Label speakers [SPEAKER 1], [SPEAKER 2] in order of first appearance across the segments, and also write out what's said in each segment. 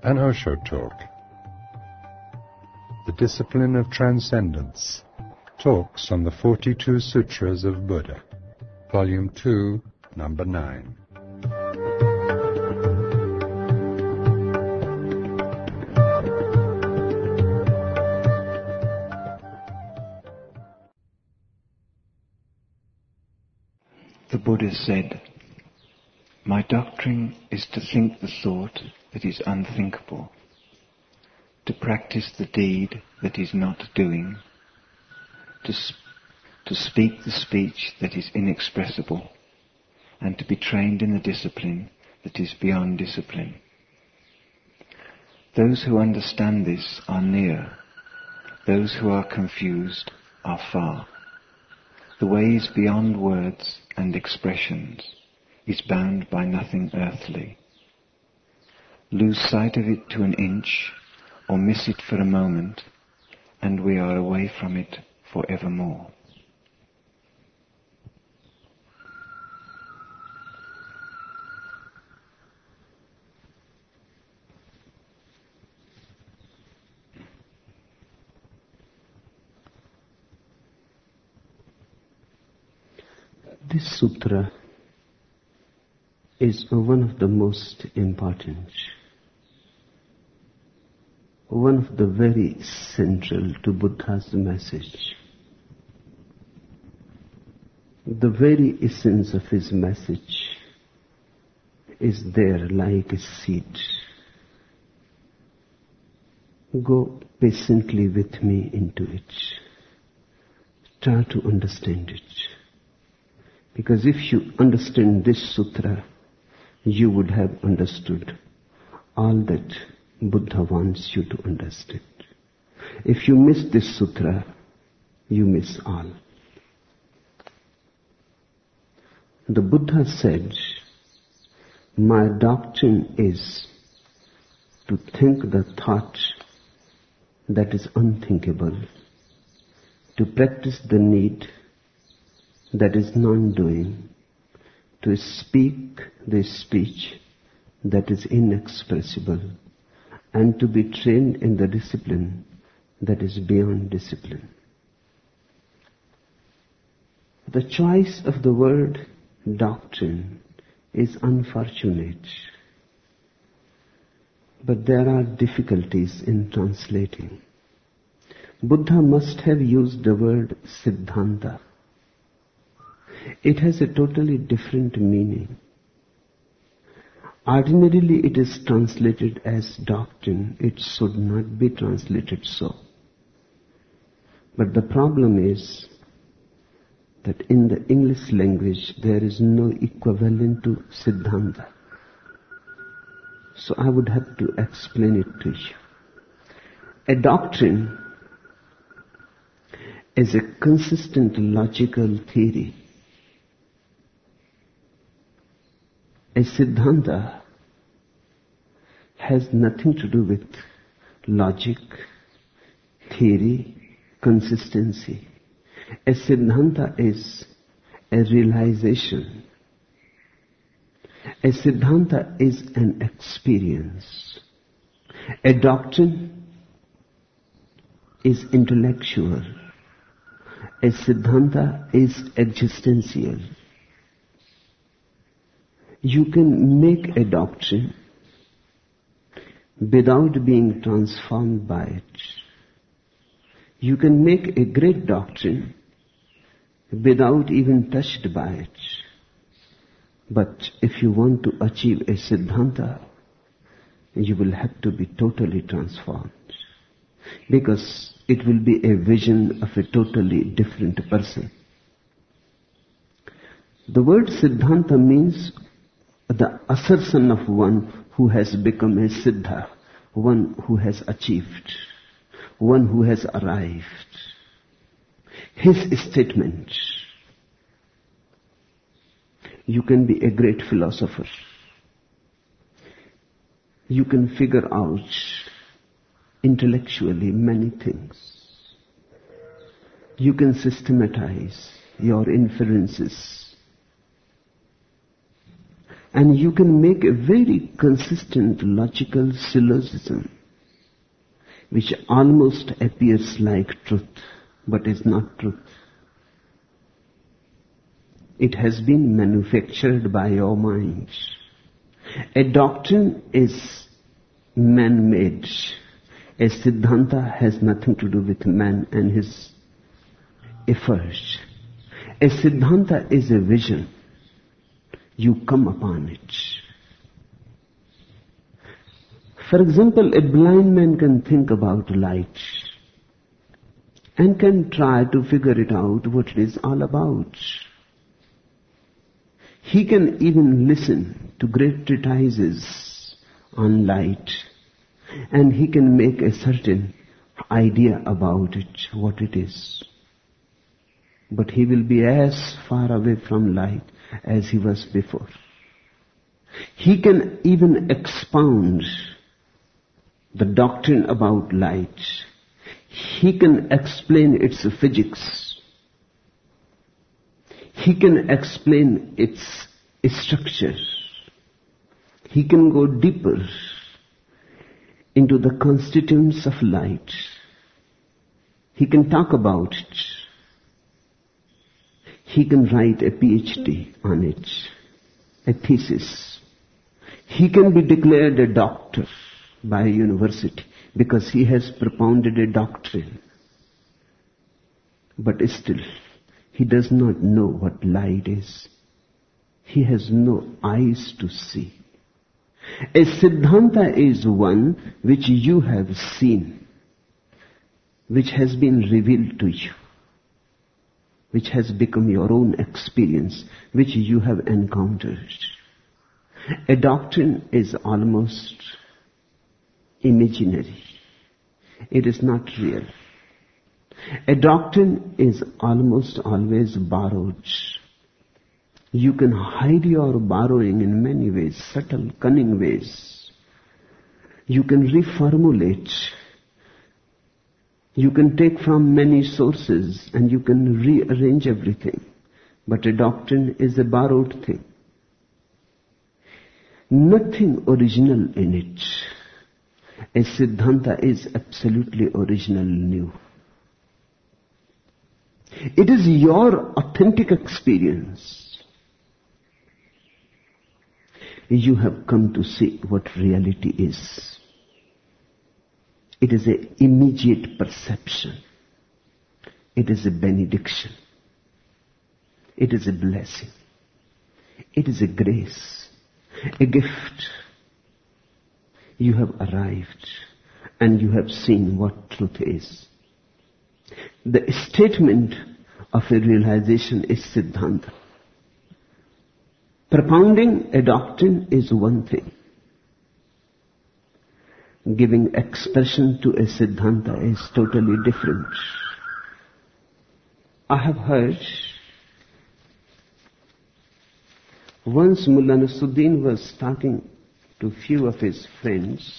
[SPEAKER 1] An Osho Talk. The Discipline of Transcendence. Talks on the 42 Sutras of Buddha. Volume 2, Number 9.
[SPEAKER 2] The Buddha said, "My doctrine is to think the thought that is unthinkable, to practice the deed that is not doing, to speak the speech that is inexpressible, and to be trained in the discipline that is beyond discipline. Those who understand this are near, those who are confused are far. The way is beyond words and expressions, is bound by nothing earthly. Lose sight of it to an inch, or miss it for a moment, and we are away from it forevermore."
[SPEAKER 3] This sutra is one of the most important, one of the very central to Buddha's message. The very essence of his message is there like a seed. Go patiently with me into it. Try to understand it. Because if you understand this sutra, you would have understood all that Buddha wants you to understand. If you miss this sutra, you miss all. The Buddha said, "My doctrine is to think the thought that is unthinkable, to practice the need that is non-doing, to speak the speech that is inexpressible, and to be trained in the discipline that is beyond discipline." The choice of the word doctrine is unfortunate, but there are difficulties in translating. Buddha must have used the word siddhanta. It has a totally different meaning. Ordinarily it is translated as doctrine. It should not be translated so. But the problem is that in the English language there is no equivalent to siddhanta. So I would have to explain it to you. A doctrine is a consistent logical theory. A siddhanta has nothing to do with logic, theory, consistency. A siddhanta is a realization. A siddhanta is an experience. A doctrine is intellectual. A siddhanta is existential. You can make a doctrine without being transformed by it. You can make a great doctrine without even touched by it. But if you want to achieve a siddhanta, you will have to be totally transformed. Because it will be a vision of a totally different person. The word siddhanta means the assertion of one who has become a siddha, one who has achieved, one who has arrived. His statement. You can be a great philosopher. You can figure out intellectually many things. You can systematize your inferences. And you can make a very consistent logical syllogism which almost appears like truth, but is not truth. It has been manufactured by your mind. A doctrine is man-made. A Siddhanta has nothing to do with man and his efforts. A Siddhanta is a vision. You come upon it. For example, a blind man can think about light and can try to figure it out what it is all about. He can even listen to great treatises on light, and he can make a certain idea about it, what it is. But he will be as far away from light as he was before. He can even expound the doctrine about light. He can explain its physics. He can explain its structure. He can go deeper into the constituents of light. He can talk about it. He can write a PhD on it, a thesis. He can be declared a doctor by a university because he has propounded a doctrine. But still, he does not know what light is. He has no eyes to see. A Siddhanta is one which you have seen, which has been revealed to you, which has become your own experience, which you have encountered. A doctrine is almost imaginary. It is not real. A doctrine is almost always borrowed. You can hide your borrowing in many ways, subtle, cunning ways. You can reformulate. You can take from many sources and you can rearrange everything. But a doctrine is a borrowed thing. Nothing original in it. A Siddhanta is absolutely original, new. It is your authentic experience. You have come to see what reality is. It is an immediate perception. It is a benediction. It is a blessing. It is a grace, a gift. You have arrived and you have seen what truth is. The statement of a realization is Siddhanta. Propounding a doctrine is one thing. Giving expression to a Siddhanta is totally different. I have heard once Mullah Nasruddin was talking to few of his friends.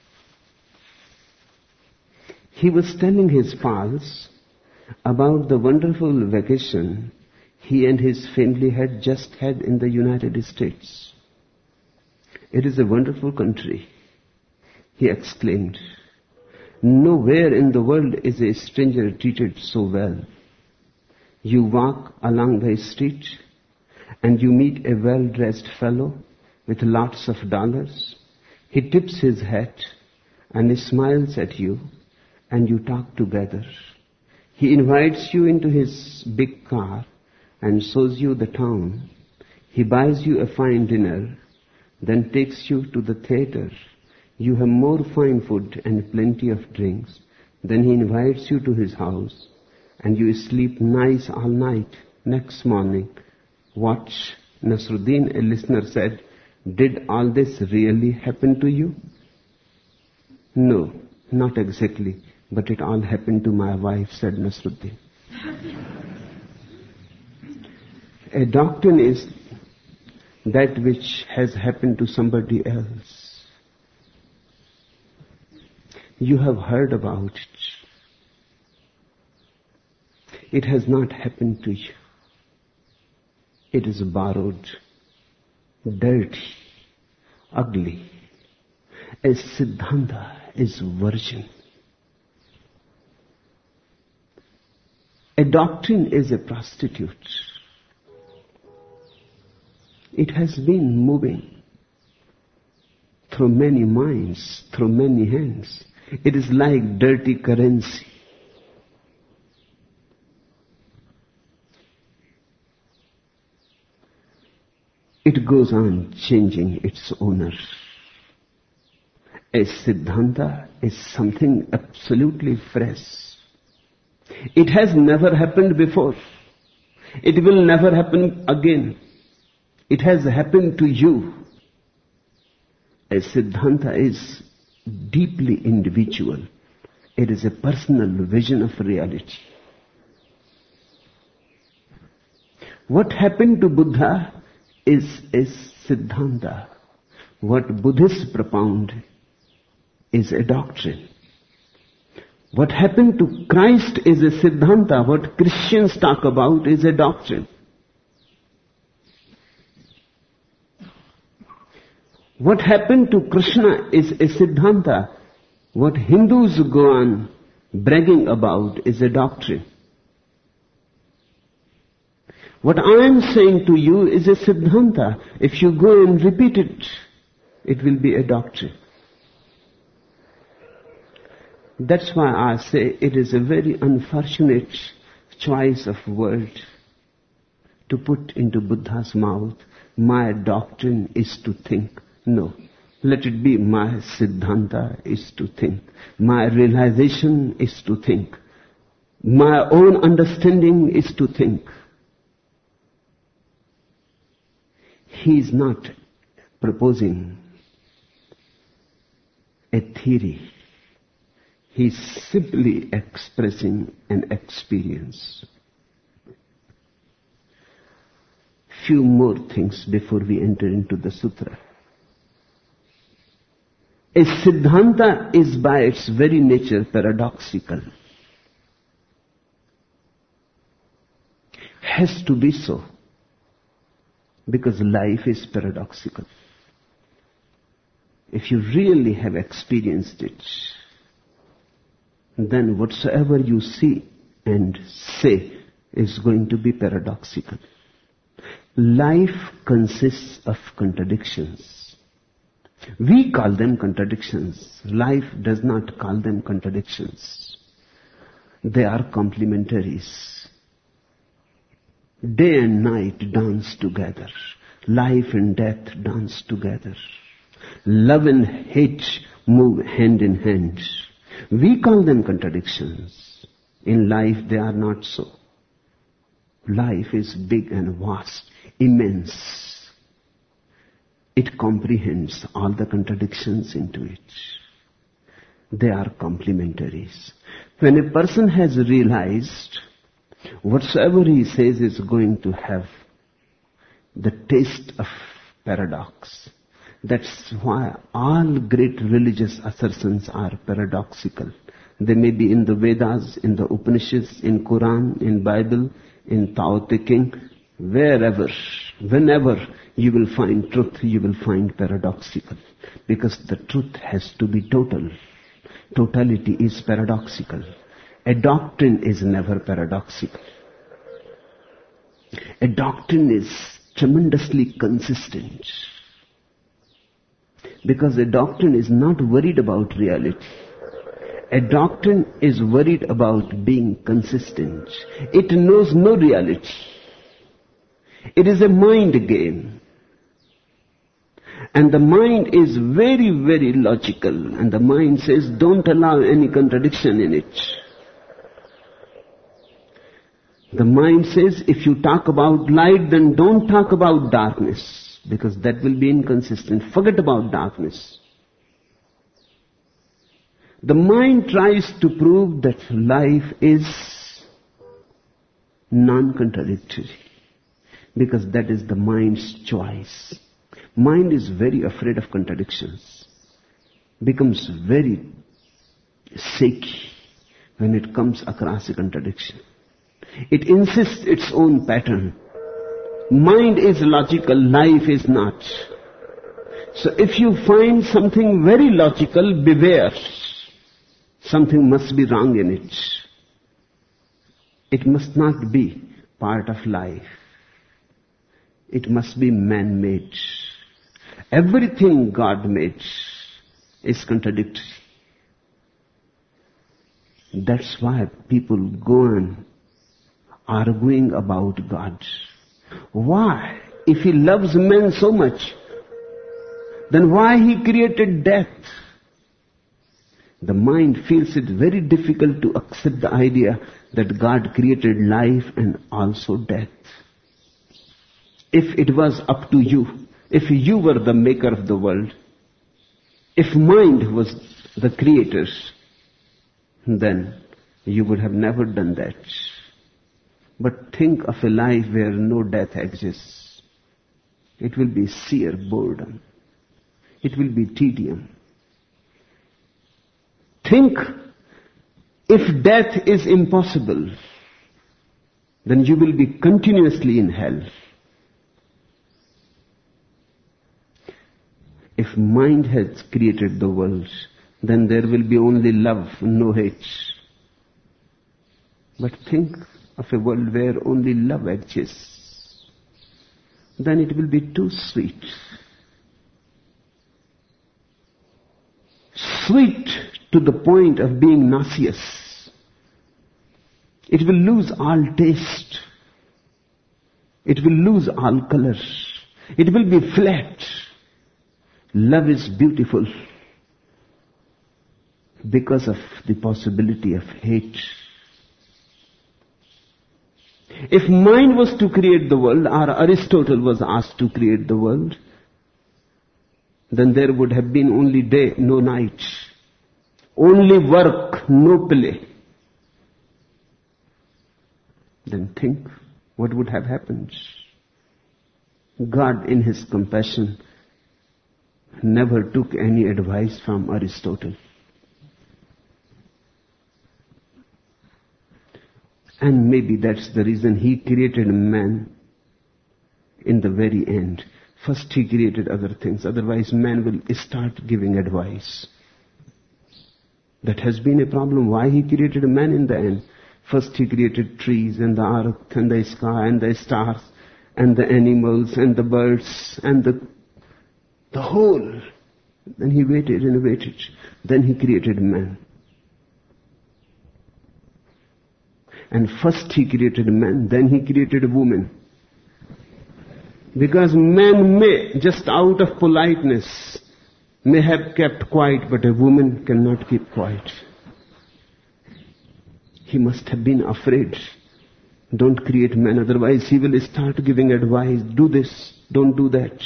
[SPEAKER 3] He was telling his pals about the wonderful vacation he and his family had just had in the United States. It is a wonderful country, he exclaimed. Nowhere in the world is a stranger treated so well. You walk along the street and you meet a well-dressed fellow with lots of dollars. He tips his hat and he smiles at you and you talk together. He invites you into his big car and shows you the town. He buys you a fine dinner, then takes you to the theater. You have more fine food and plenty of drinks. Then he invites you to his house and you sleep nice all night. Next morning, watch. Nasruddin, a listener, said, did all this really happen to you? No, not exactly, but it all happened to my wife, said Nasruddin. A doctrine is that which has happened to somebody else. You have heard about it. It has not happened to you. It is borrowed. dirty, ugly. A Siddhanta is virgin. A doctrine is a prostitute. It has been moving through many minds, through many hands. It is like dirty currency. It goes on changing its owner. A Siddhanta is something absolutely fresh. It has never happened before. It will never happen again. It has happened to you. A Siddhanta is deeply individual. It is a personal vision of reality. What happened to Buddha is a Siddhanta. What Buddhists propound is a doctrine. What happened to Christ is a Siddhanta. What Christians talk about is a doctrine. What happened to Krishna is a Siddhanta. What Hindus go on bragging about is a doctrine. What I am saying to you is a Siddhanta. If you go and repeat it, it will be a doctrine. That's why I say it is a very unfortunate choice of word to put into Buddha's mouth. My doctrine is to think. No. Let it be my Siddhanta is to think. My realization is to think. My own understanding is to think. He is not proposing a theory. He is simply expressing an experience. Few more things before we enter into the sutra. A Siddhanta is by its very nature paradoxical. Has to be so. Because life is paradoxical. If you really have experienced it, then whatsoever you see and say is going to be paradoxical. Life consists of contradictions. We call them contradictions. Life does not call them contradictions. They are complementaries. Day and night dance together. Life and death dance together. Love and hate move hand in hand. We call them contradictions. In life they are not so. Life is big and vast, immense. It comprehends all the contradictions into it. They are complementaries. When a person has realized whatsoever he says is going to have the taste of paradox, that's why all great religious assertions are paradoxical. They may be in the Vedas, in the Upanishads, in Quran, in Bible, in Tao Te Ching, wherever, whenever you will find truth, you will find paradoxical. Because the truth has to be total. Totality is paradoxical. A doctrine is never paradoxical. A doctrine is tremendously consistent. Because a doctrine is not worried about reality. A doctrine is worried about being consistent. It knows no reality. It is a mind game. And the mind is very, very logical. And the mind says, don't allow any contradiction in it. The mind says, if you talk about light, then don't talk about darkness. Because that will be inconsistent. Forget about darkness. The mind tries to prove that life is non-contradictory. Because that is the mind's choice. Mind is very afraid of contradictions. Becomes very shaky when it comes across a contradiction. It insists its own pattern. Mind is logical, life is not. So if you find something very logical, beware. Something must be wrong in it. It must not be part of life. It must be man-made. Everything God made is contradictory. That's why people go on arguing about God. Why? If He loves men so much, then why He created death? The mind feels it very difficult to accept the idea that God created life and also death. If it was up to you, if you were the maker of the world, if mind was the creator, then you would have never done that. But think of a life where no death exists. It will be sheer boredom. It will be tedium. Think, if death is impossible, then you will be continuously in hell. If mind has created the world, then there will be only love, no hate. But think of a world where only love exists. Then it will be too sweet. Sweet to the point of being nauseous. It will lose all taste. It will lose all color. It will be flat. Love is beautiful because of the possibility of hate. If mind was to create the world, or Aristotle was asked to create the world, then there would have been only day, no night. Only work, no play. Then think what would have happened. God, in His compassion, never took any advice from Aristotle. And maybe that's the reason He created man in the very end. First He created other things, otherwise man will start giving advice. That has been a problem. Why He created man in the end? First He created trees and the earth and the sky and the stars and the animals and the birds and the whole. Then He waited and waited. Then He created man. And first He created man, then He created a woman. Because man may, just out of politeness, may have kept quiet, but a woman cannot keep quiet. He must have been afraid. Don't create man, otherwise he will start giving advice. Do this, don't do that.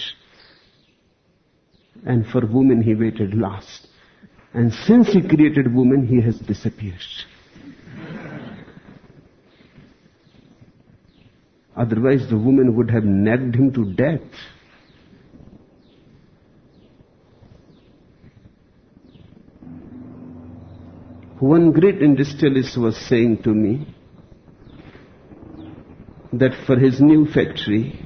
[SPEAKER 3] And for woman He waited last. And since He created woman, he has disappeared. Otherwise the woman would have nagged him to death. One great industrialist was saying to me that for his new factory,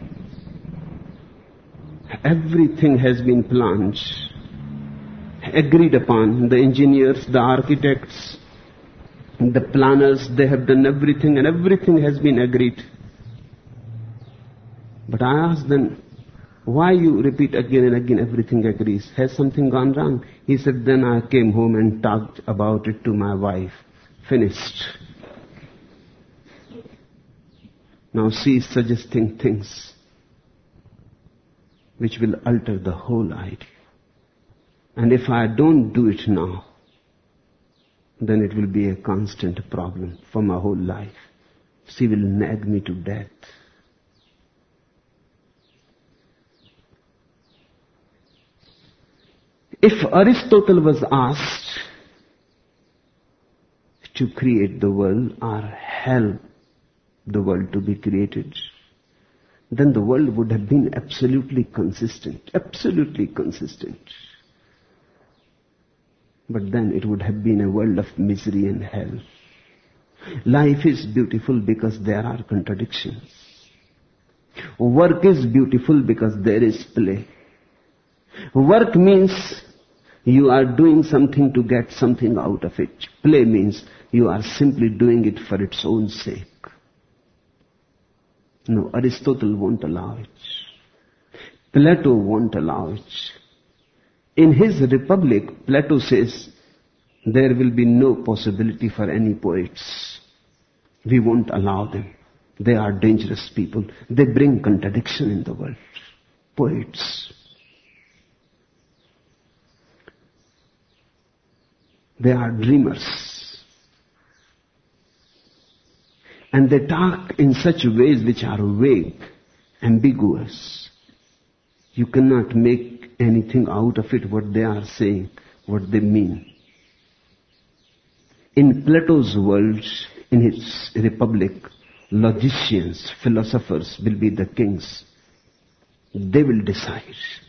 [SPEAKER 3] everything has been planned, agreed upon. The engineers, the architects, the planners, they have done everything and everything has been agreed. But I asked them, why you repeat again and again everything agrees? Has something gone wrong? He said, then I came home and talked about it to my wife. Finished. Now she is suggesting things which will alter the whole idea. And if I don't do it now, then it will be a constant problem for my whole life. She will nag me to death. If Aristotle was asked to create the world or help the world to be created, then the world would have been absolutely consistent. Absolutely consistent. But then it would have been a world of misery and hell. Life is beautiful because there are contradictions. Work is beautiful because there is play. Work means you are doing something to get something out of it. Play means you are simply doing it for its own sake. No, Aristotle won't allow it. Plato won't allow it. In his Republic, Plato says there will be no possibility for any poets. We won't allow them. They are dangerous people. They bring contradiction in the world. Poets. They are dreamers. And they talk in such ways which are vague, ambiguous. You cannot make anything out of it, what they are saying, what they mean. In Plato's world, in his Republic, logicians, philosophers will be the kings. They will decide.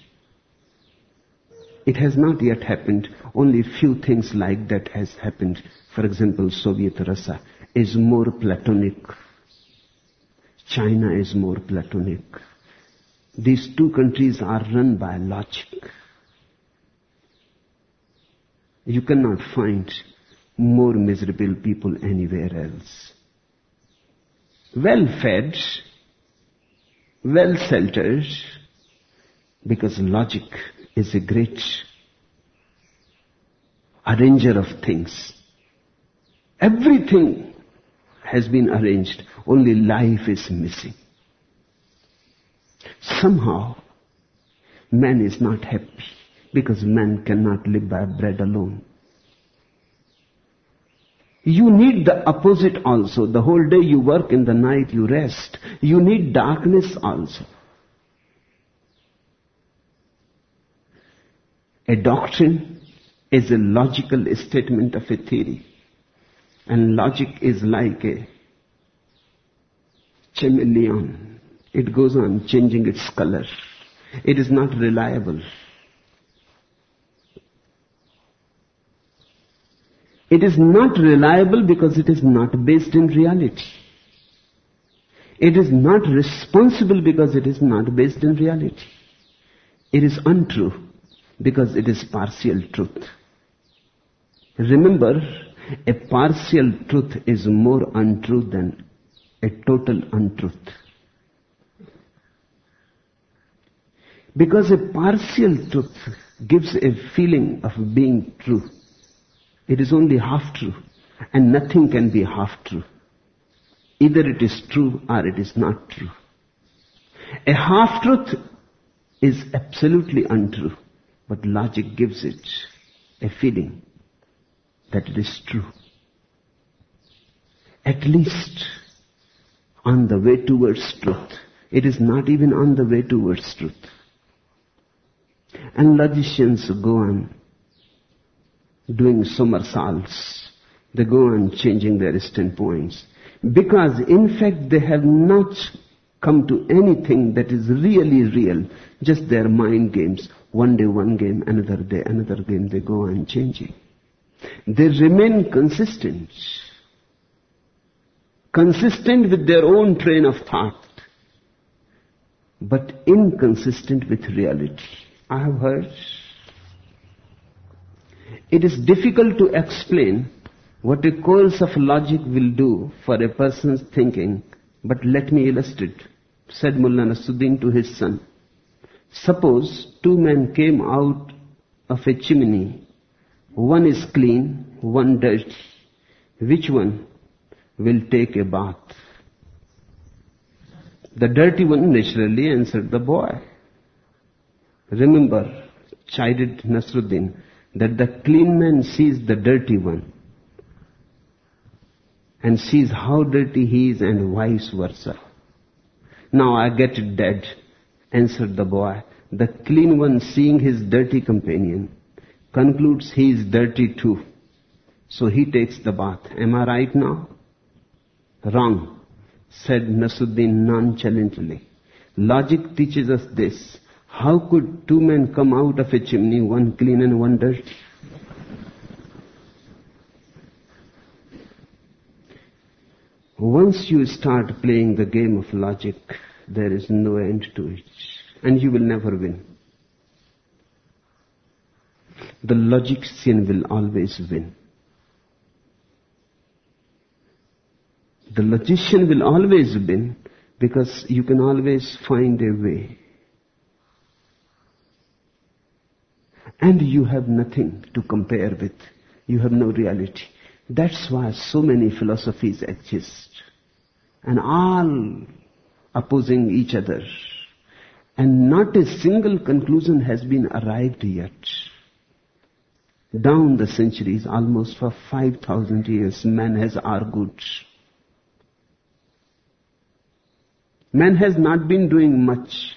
[SPEAKER 3] It has not yet happened. Only few things like that has happened. For example, Soviet Russia is more Platonic. China is more Platonic. These two countries are run by logic. You cannot find more miserable people anywhere else. Well-fed, well-sheltered, because logic is a great arranger of things. Everything has been arranged, only life is missing. Somehow, man is not happy because man cannot live by bread alone. You need the opposite also. The whole day you work, in the night you rest. You need darkness also. A doctrine is a logical statement of a theory. And logic is like a chameleon. It goes on changing its color. It is not reliable. It is not reliable because it is not based in reality. It is not responsible because it is not based in reality. It is untrue because it is partial truth. Remember, a partial truth is more untrue than a total untruth. Because a partial truth gives a feeling of being true. It is only half true, and nothing can be half true. Either it is true or it is not true. A half truth is absolutely untrue, but logic gives it a feeling that it is true. At least on the way towards truth. It is not even on the way towards truth. And logicians go on doing somersaults. They go on changing their standpoints. Because in fact they have not come to anything that is really real. Just their mind games. One day one game, another day another game. They go on changing. They remain consistent. Consistent with their own train of thought. But inconsistent with reality. I have heard it is difficult to explain what a course of logic will do for a person's thinking, but let me illustrate, said Mullah Nasruddin to his son. Suppose two men came out of a chimney. One is clean, one dirty. Which one will take a bath? The dirty one naturally answered the boy. Remember, chided Nasruddin, that the clean man sees the dirty one and sees how dirty he is and vice versa. Now I get it, Dad, answered the boy. The clean one, seeing his dirty companion, concludes he is dirty too. So he takes the bath. Am I right now? Wrong, said Nasruddin nonchalantly. Logic teaches us this. How could two men come out of a chimney, one clean and one dirty? Once you start playing the game of logic, there is no end to it. And you will never win. The logician will always win. The logician will always win because you can always find a way. And you have nothing to compare with. You have no reality. That's why so many philosophies exist. And all opposing each other. And not a single conclusion has been arrived yet. Down the centuries, almost for 5,000 years, man has argued. Man has not been doing much,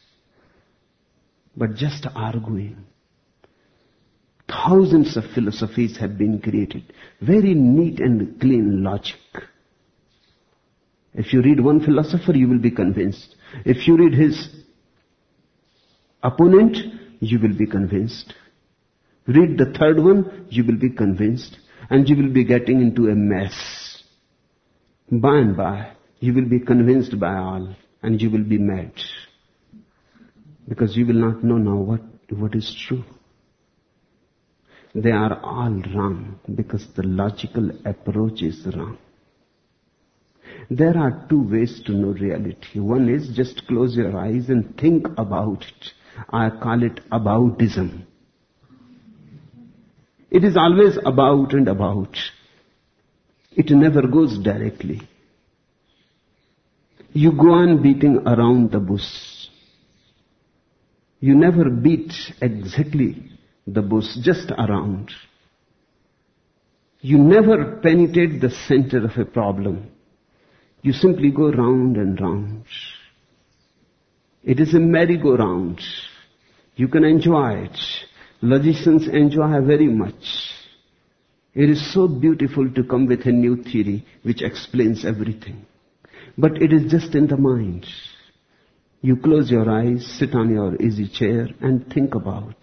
[SPEAKER 3] but just arguing. Thousands of philosophies have been created. Very neat and clean logic. If you read one philosopher, you will be convinced. If you read his opponent, you will be convinced. Read the third one, you will be convinced. And you will be getting into a mess. By and by, you will be convinced by all. And you will be mad. Because you will not know now what is true. They are all wrong because the logical approach is wrong. There are two ways to know reality. One is just close your eyes and think about it. I call it aboutism. It is always about and about. It never goes directly. You go on beating around the bush. You never beat exactly the bush, just around. You never penetrate the center of a problem. You simply go round and round. It is a merry-go-round. You can enjoy it. Logicians enjoy very much. It is so beautiful to come with a new theory which explains everything. But it is just in the mind. You close your eyes, sit on your easy chair and think about.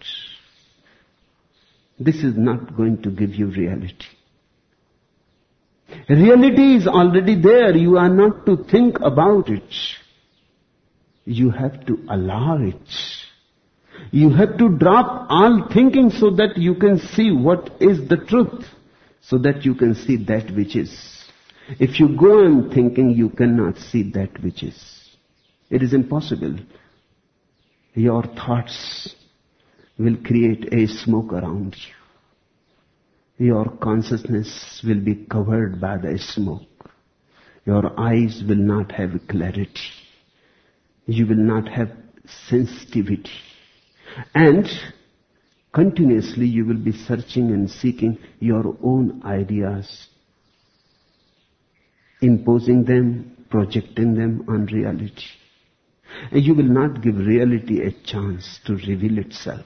[SPEAKER 3] This is not going to give you reality. Reality is already there. You are not to think about it. You have to allow it. You have to drop all thinking so that you can see what is the truth. So that you can see that which is. If you go on thinking, you cannot see that which is. It is impossible. Your thoughts will create a smoke around you. Your consciousness will be covered by the smoke. Your eyes will not have clarity. You will not have sensitivity. And continuously you will be searching and seeking your own ideas, imposing them, projecting them on reality. And you will not give reality a chance to reveal itself.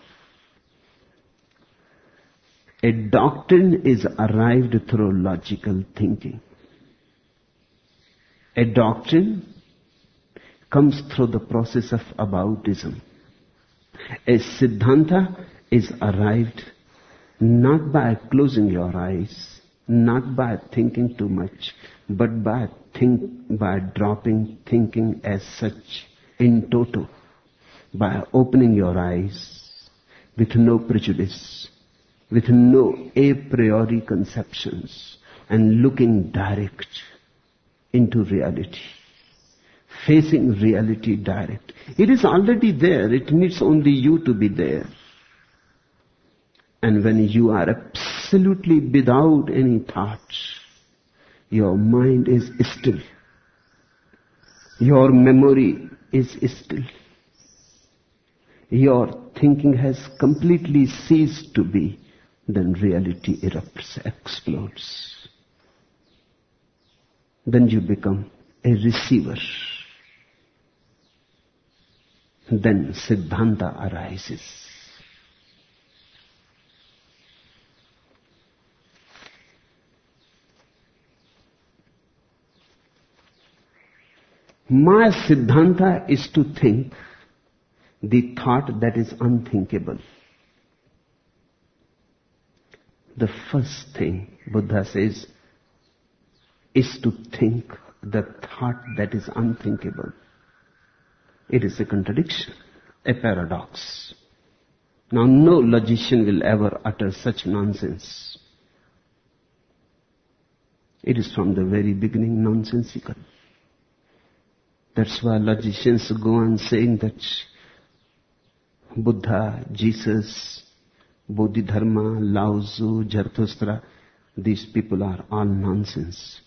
[SPEAKER 3] A doctrine is arrived through logical thinking. A doctrine comes through the process of aboutism. A siddhanta is arrived not by closing your eyes, not by thinking too much, but by dropping thinking as such in toto, by opening your eyes with no prejudice, with no a priori conceptions, and looking direct into reality, facing reality direct. It is already there. It needs only you to be there. And when you are absolutely without any thoughts, your mind is still. Your memory is still. Your thinking has completely ceased to be. Then reality erupts, explodes. Then you become a receiver. Then Siddhanta arises. My Siddhanta is to think the thought that is unthinkable. The first thing Buddha says is to think the thought that is unthinkable. It is a contradiction, a paradox. Now, no logician will ever utter such nonsense. It is from the very beginning nonsensical. That's why logicians go on saying that Buddha, Jesus, Bodhidharma, Lao Tzu, Zarathustra, these people are all nonsense.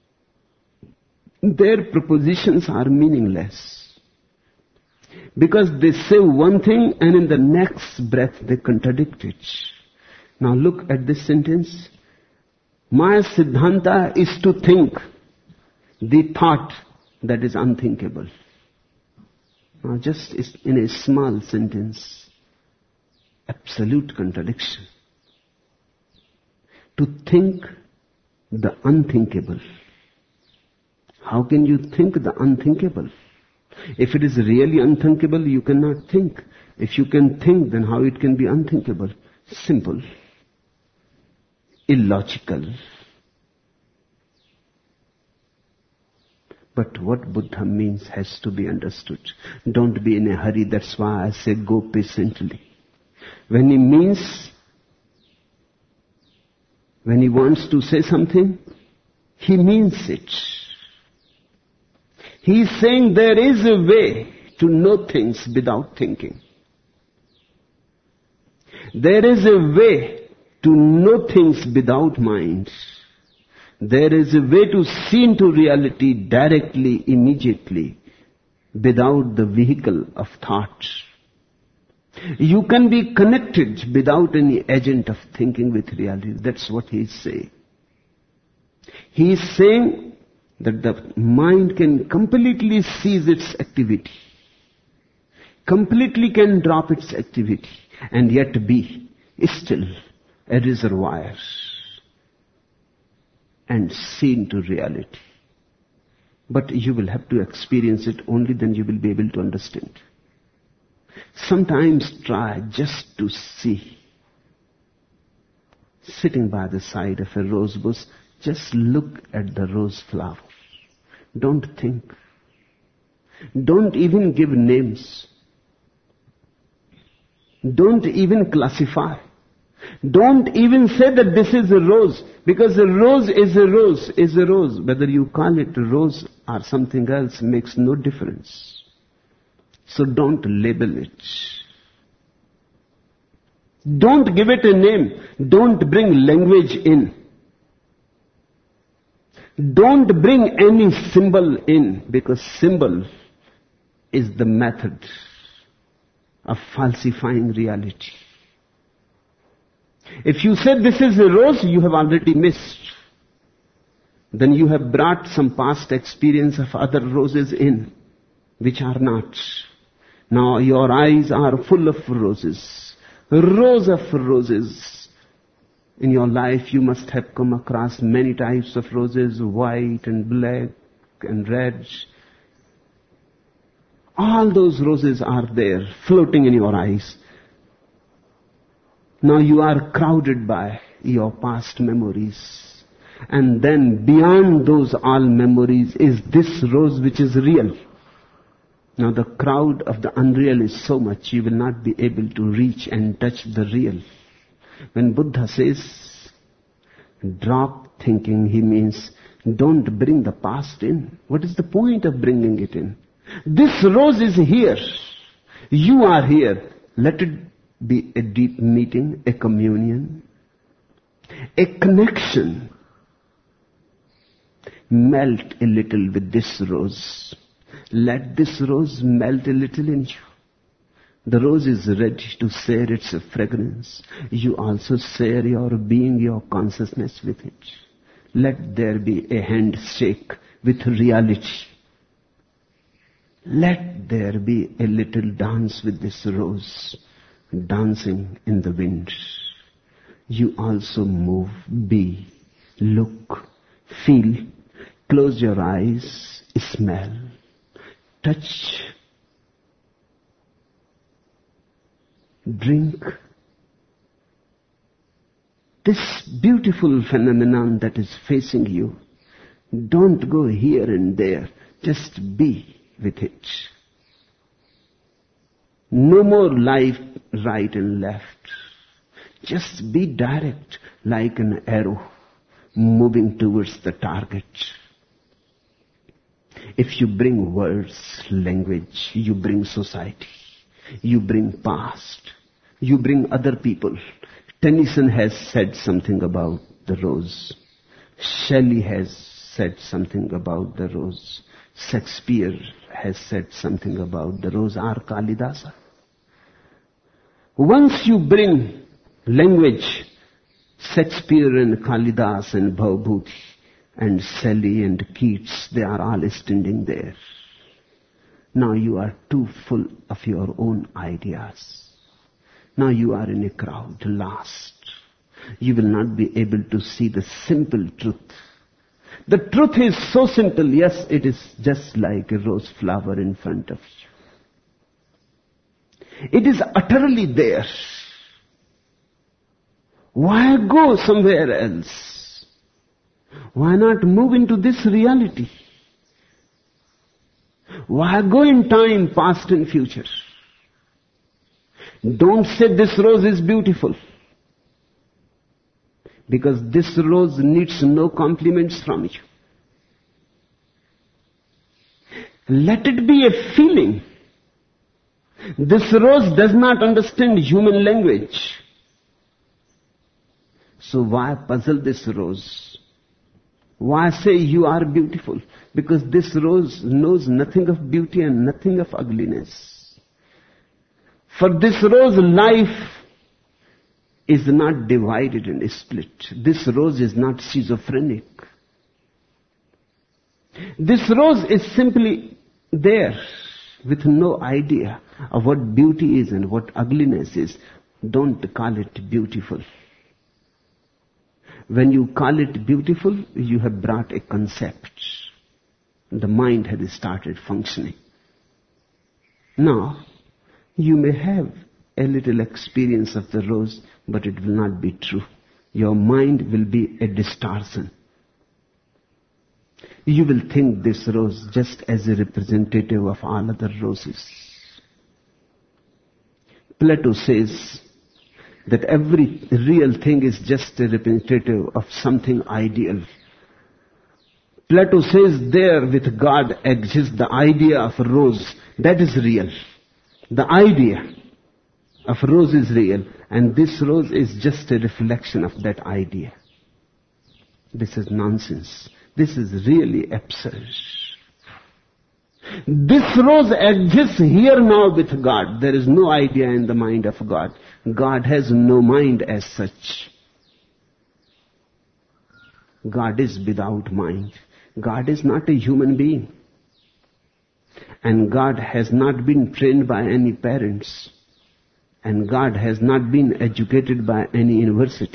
[SPEAKER 3] Their propositions are meaningless. Because they say one thing and in the next breath they contradict it. Now look at this sentence. My Siddhanta is to think the thought that is unthinkable. Now just in a small sentence, absolute contradiction. To think the unthinkable. How can you think the unthinkable? If it is really unthinkable, you cannot think. If you can think, then how it can be unthinkable? Simple. Illogical. But what Buddha means has to be understood. Don't be in a hurry. That's why I say go patiently. When he wants to say something, he means it. He is saying there is a way to know things without thinking. There is a way to know things without mind. There is a way to see into reality directly, immediately, without the vehicle of thought. You can be connected without any agent of thinking with reality. That's what he is saying. He is saying that the mind can completely cease its activity, completely can drop its activity, and yet be still a reservoir and see into reality. But you will have to experience it, only then you will be able to understand. Sometimes try just to see. Sitting by the side of a rose bush, just look at the rose flower. Don't think. Don't even give names. Don't even classify. Don't even say that this is a rose, because a rose is a rose is a rose. Whether you call it a rose or something else makes no difference. So don't label it. Don't give it a name. Don't bring language in. Don't bring any symbol in, because symbol is the method of falsifying reality. If you say this is a rose, you have already missed. Then you have brought some past experience of other roses in, which are not. Now your eyes are full of roses. Rows of roses. In your life you must have come across many types of roses, white and black and red. All those roses are there, floating in your eyes. Now you are crowded by your past memories. And then beyond those all memories is this rose which is real. Now the crowd of the unreal is so much, you will not be able to reach and touch the real. When Buddha says, drop thinking, he means, don't bring the past in. What is the point of bringing it in? This rose is here. You are here. Let it be a deep meeting, a communion, a connection. Melt a little with this rose. Let this rose melt a little in you. The rose is ready to share its fragrance. You also share your being, your consciousness with it. Let there be a handshake with reality. Let there be a little dance with this rose, dancing in the wind. You also move, be, look, feel, close your eyes, smell, touch, drink. This beautiful phenomenon that is facing you, don't go here and there, just be with it. No more life right and left. Just be direct like an arrow moving towards the target. If you bring words, language, you bring society, you bring past, you bring other people. Tennyson has said something about the rose. Shelley has said something about the rose. Shakespeare has said something about the rose, or Kalidasa. Once you bring language, Shakespeare and Kalidas and Bhavabhuti and Shelley and Keats, they are all standing there. Now you are too full of your own ideas. Now you are in a crowd, lost. You will not be able to see the simple truth. The truth is so simple. Yes, it is just like a rose flower in front of you. It is utterly there. Why go somewhere else? Why not move into this reality? Why go in time, past and future? Don't say this rose is beautiful, because this rose needs no compliments from you. Let it be a feeling. This rose does not understand human language. So why puzzle this rose? Why say you are beautiful? Because this rose knows nothing of beauty and nothing of ugliness. For this rose, life is not divided and split. This rose is not schizophrenic. This rose is simply there with no idea of what beauty is and what ugliness is. Don't call it beautiful. When you call it beautiful, you have brought a concept. The mind has started functioning. Now, you may have a little experience of the rose, but it will not be true. Your mind will be a distortion. You will think this rose just as a representative of all other roses. Plato says that every real thing is just a representative of something ideal. Plato says there with God exists the idea of a rose. That is real. The idea of rose is real, and this rose is just a reflection of that idea. This is nonsense. This is really absurd. This rose exists here now with God. There is no idea in the mind of God. God has no mind as such. God is without mind. God is not a human being. And God has not been trained by any parents. And God has not been educated by any university.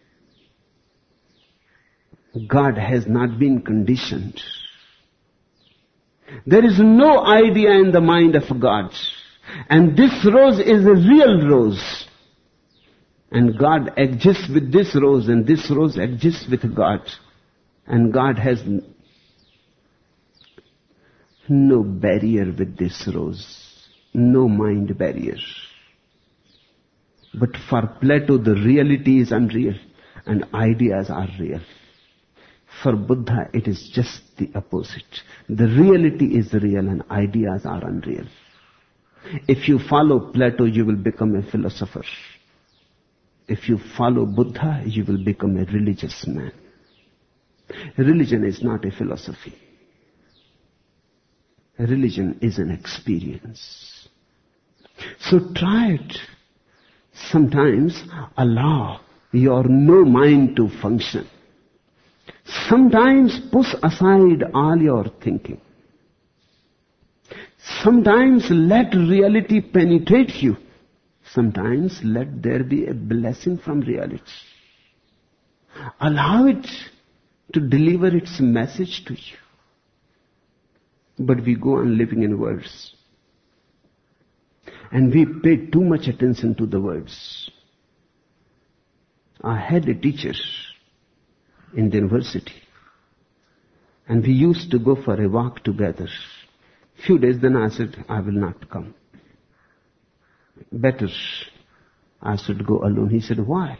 [SPEAKER 3] God has not been conditioned. There is no idea in the mind of God. And this rose is a real rose. And God exists with this rose, and this rose exists with God. And God has no barrier with this rose. No mind barrier. But for Plato, the reality is unreal, and ideas are real. For Buddha, it is just the opposite. The reality is real and ideas are unreal. If you follow Plato, you will become a philosopher. If you follow Buddha, you will become a religious man. Religion is not a philosophy. Religion is an experience. So try it. Sometimes allow your no mind to function. Sometimes push aside all your thinking. Sometimes let reality penetrate you. Sometimes let there be a blessing from reality. Allow it to deliver its message to you. But we go on living in words. And we pay too much attention to the words. I had a teacher in the university. And we used to go for a walk together. Few days then I said, I will not come. better I should go alone. He said, why?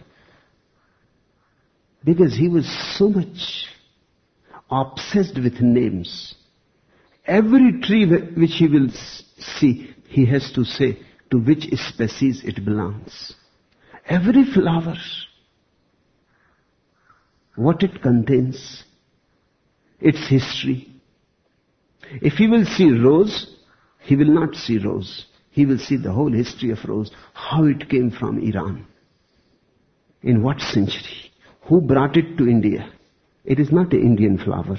[SPEAKER 3] Because he was so much obsessed with names. Every tree which he will see, he has to say to which species it belongs. Every flower, what it contains, its history. If he will see rose, he will not see rose. He will see the whole history of rose, how it came from Iran, in what century, who brought it to India. It is not an Indian flower.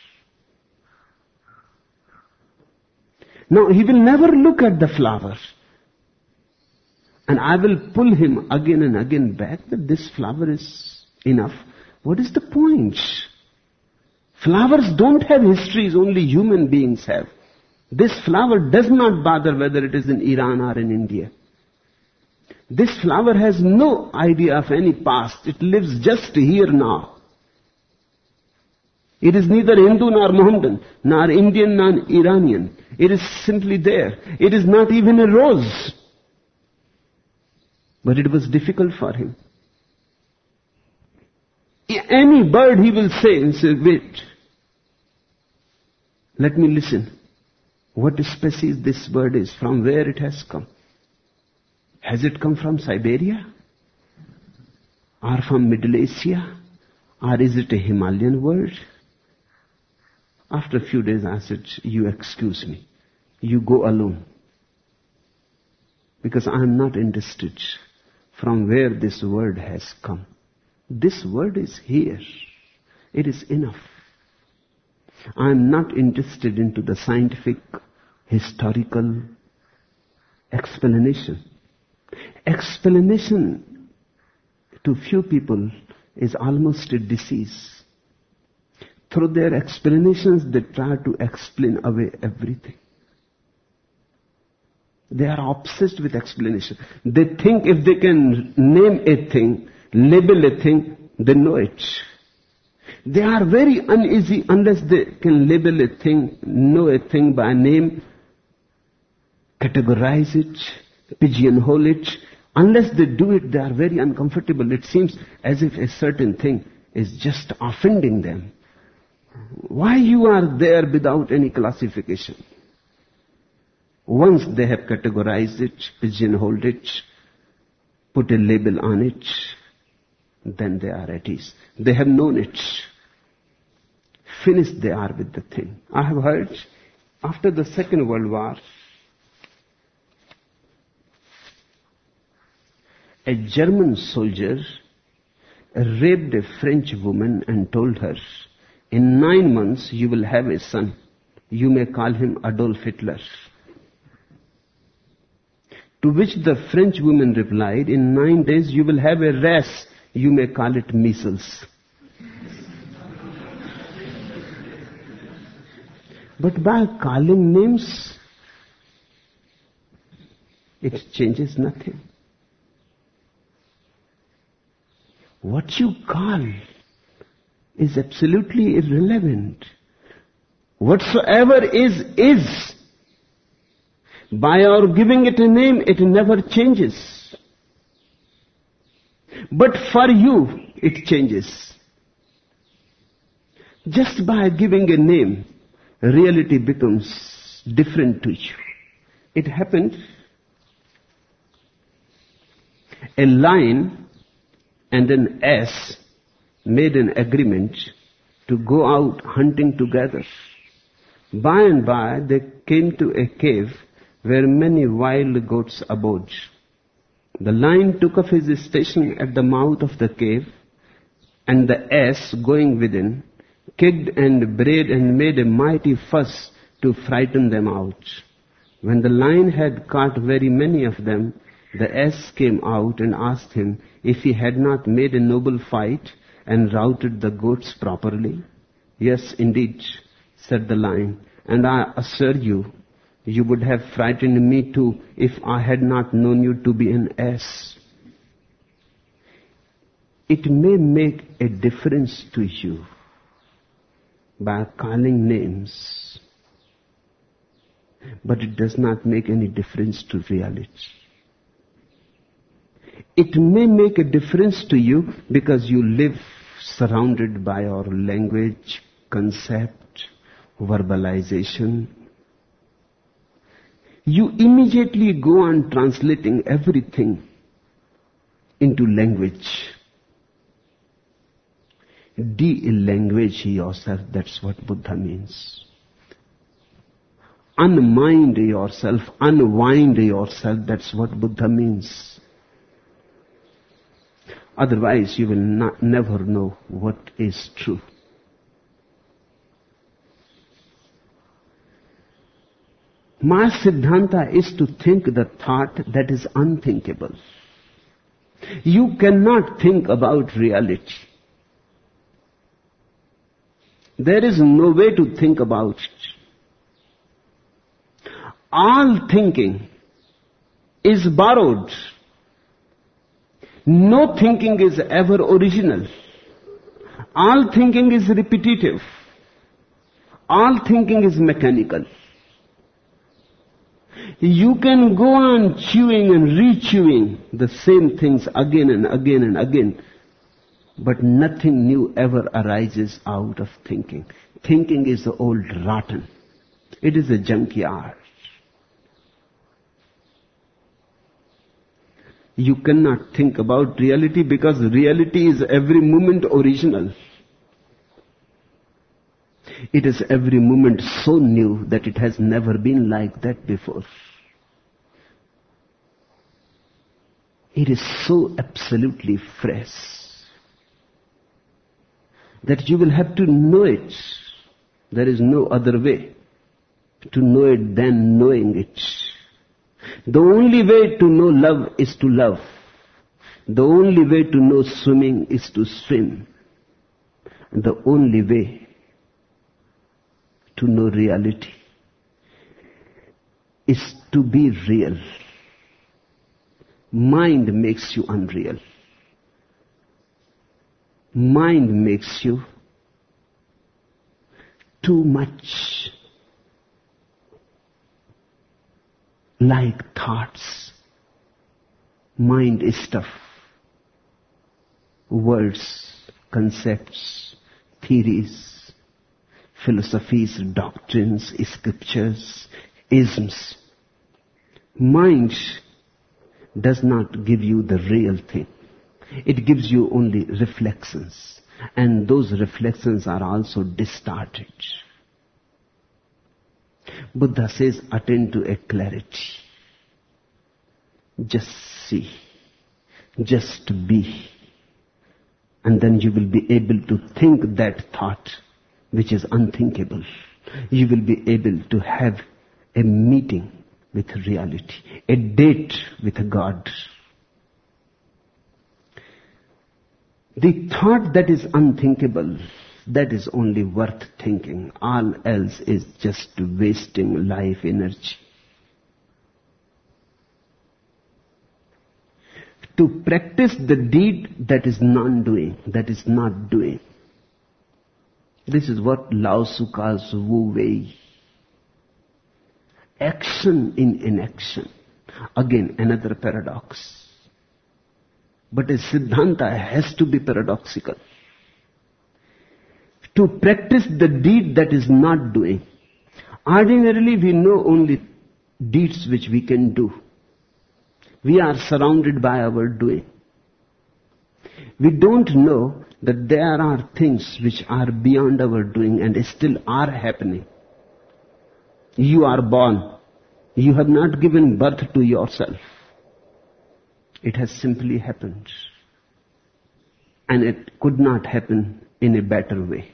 [SPEAKER 3] Now, he will never look at the flower. And I will pull him again and again back that this flower is enough. What is the point? Flowers don't have histories, only human beings have. This flower does not bother whether it is in Iran or in India. This flower has no idea of any past. It lives just here now. It is neither Hindu nor Mohammedan, nor Indian nor Iranian. It is simply there. It is not even a rose. But it was difficult for him. Any bird he will say, wait, let me listen. What species this bird is, from where it has come. Has it come from Siberia? Or from Middle Asia? Or is it a Himalayan bird? After a few days I said, you excuse me. You go alone. Because I am not interested from where this word has come. This word is here. It is enough. I am not interested into the scientific, historical explanation. Explanation to few people is almost a disease. Through their explanations, they try to explain away everything. They are obsessed with explanation. They think if they can name a thing, label a thing, they know it. They are very uneasy unless they can label a thing, know a thing by name, categorize it, pigeonhole it. Unless they do it, they are very uncomfortable. It seems as if a certain thing is just offending them. Why you are there without any classification? Once they have categorized it, pigeonholed it, put a label on it, then they are at ease. They have known it. Finished they are with the thing. I have heard, after the Second World War, a German soldier raped a French woman and told her, in 9 months you will have a son. You may call him Adolf Hitler. To which the French woman replied, in 9 days you will have a rash. You may call it measles. But by calling names, it changes nothing. What you call is absolutely irrelevant. Whatsoever is. By our giving it a name, it never changes. But for you, it changes. Just by giving a name, reality becomes different to you. It happened. A lion and an ass made an agreement to go out hunting together. By and by, they came to a cave where many wild goats abode. The lion took up his station at the mouth of the cave, and the ass, going within, kicked and brayed and made a mighty fuss to frighten them out. When the lion had caught very many of them, the ass came out and asked him if he had not made a noble fight and routed the goats properly. Yes, indeed, said the lion, and I assure you, you would have frightened me too if I had not known you to be an ass. It may make a difference to you by calling names, but it does not make any difference to reality. It may make a difference to you because you live surrounded by our language, concept, verbalization. You immediately go on translating everything into language. De-language yourself, that's what Buddha means. Unmind yourself, unwind yourself, that's what Buddha means. Otherwise you will never know what is true. My Siddhanta is to think the thought that is unthinkable. You cannot think about reality. There is no way to think about it. All thinking is borrowed. No thinking is ever original. All thinking is repetitive. All thinking is mechanical. You can go on chewing and re-chewing the same things again and again and again, but nothing new ever arises out of thinking. Thinking is old rotten. It is a junkyard. You cannot think about reality because reality is every moment original. It is every moment so new that it has never been like that before. It is so absolutely fresh that you will have to know it. There is no other way to know it than knowing it. The only way to know love is to love. The only way to know swimming is to swim. The only way to know reality is to be real. Mind makes you unreal. Mind makes you too much like thoughts. Mind is stuff. Words, concepts, theories, philosophies, doctrines, scriptures, isms. Mind does not give you the real thing. It gives you only reflections. And those reflections are also distorted. Buddha says, attend to a clarity. Just see. Just be. And then you will be able to think that thought which is unthinkable. You will be able to have a meeting with reality, a date with God. The thought that is unthinkable, that is only worth thinking. All else is just wasting life energy. To practice the deed that is non-doing, that is not doing. This is what Lao Tzu calls Wu Wei. Action in inaction. Again, another paradox. But a Siddhanta has to be paradoxical. To practice the deed that is not doing. Ordinarily, we know only deeds which we can do. We are surrounded by our doing. We don't know that there are things which are beyond our doing and still are happening. You are born. You have not given birth to yourself. It has simply happened. And it could not happen in a better way.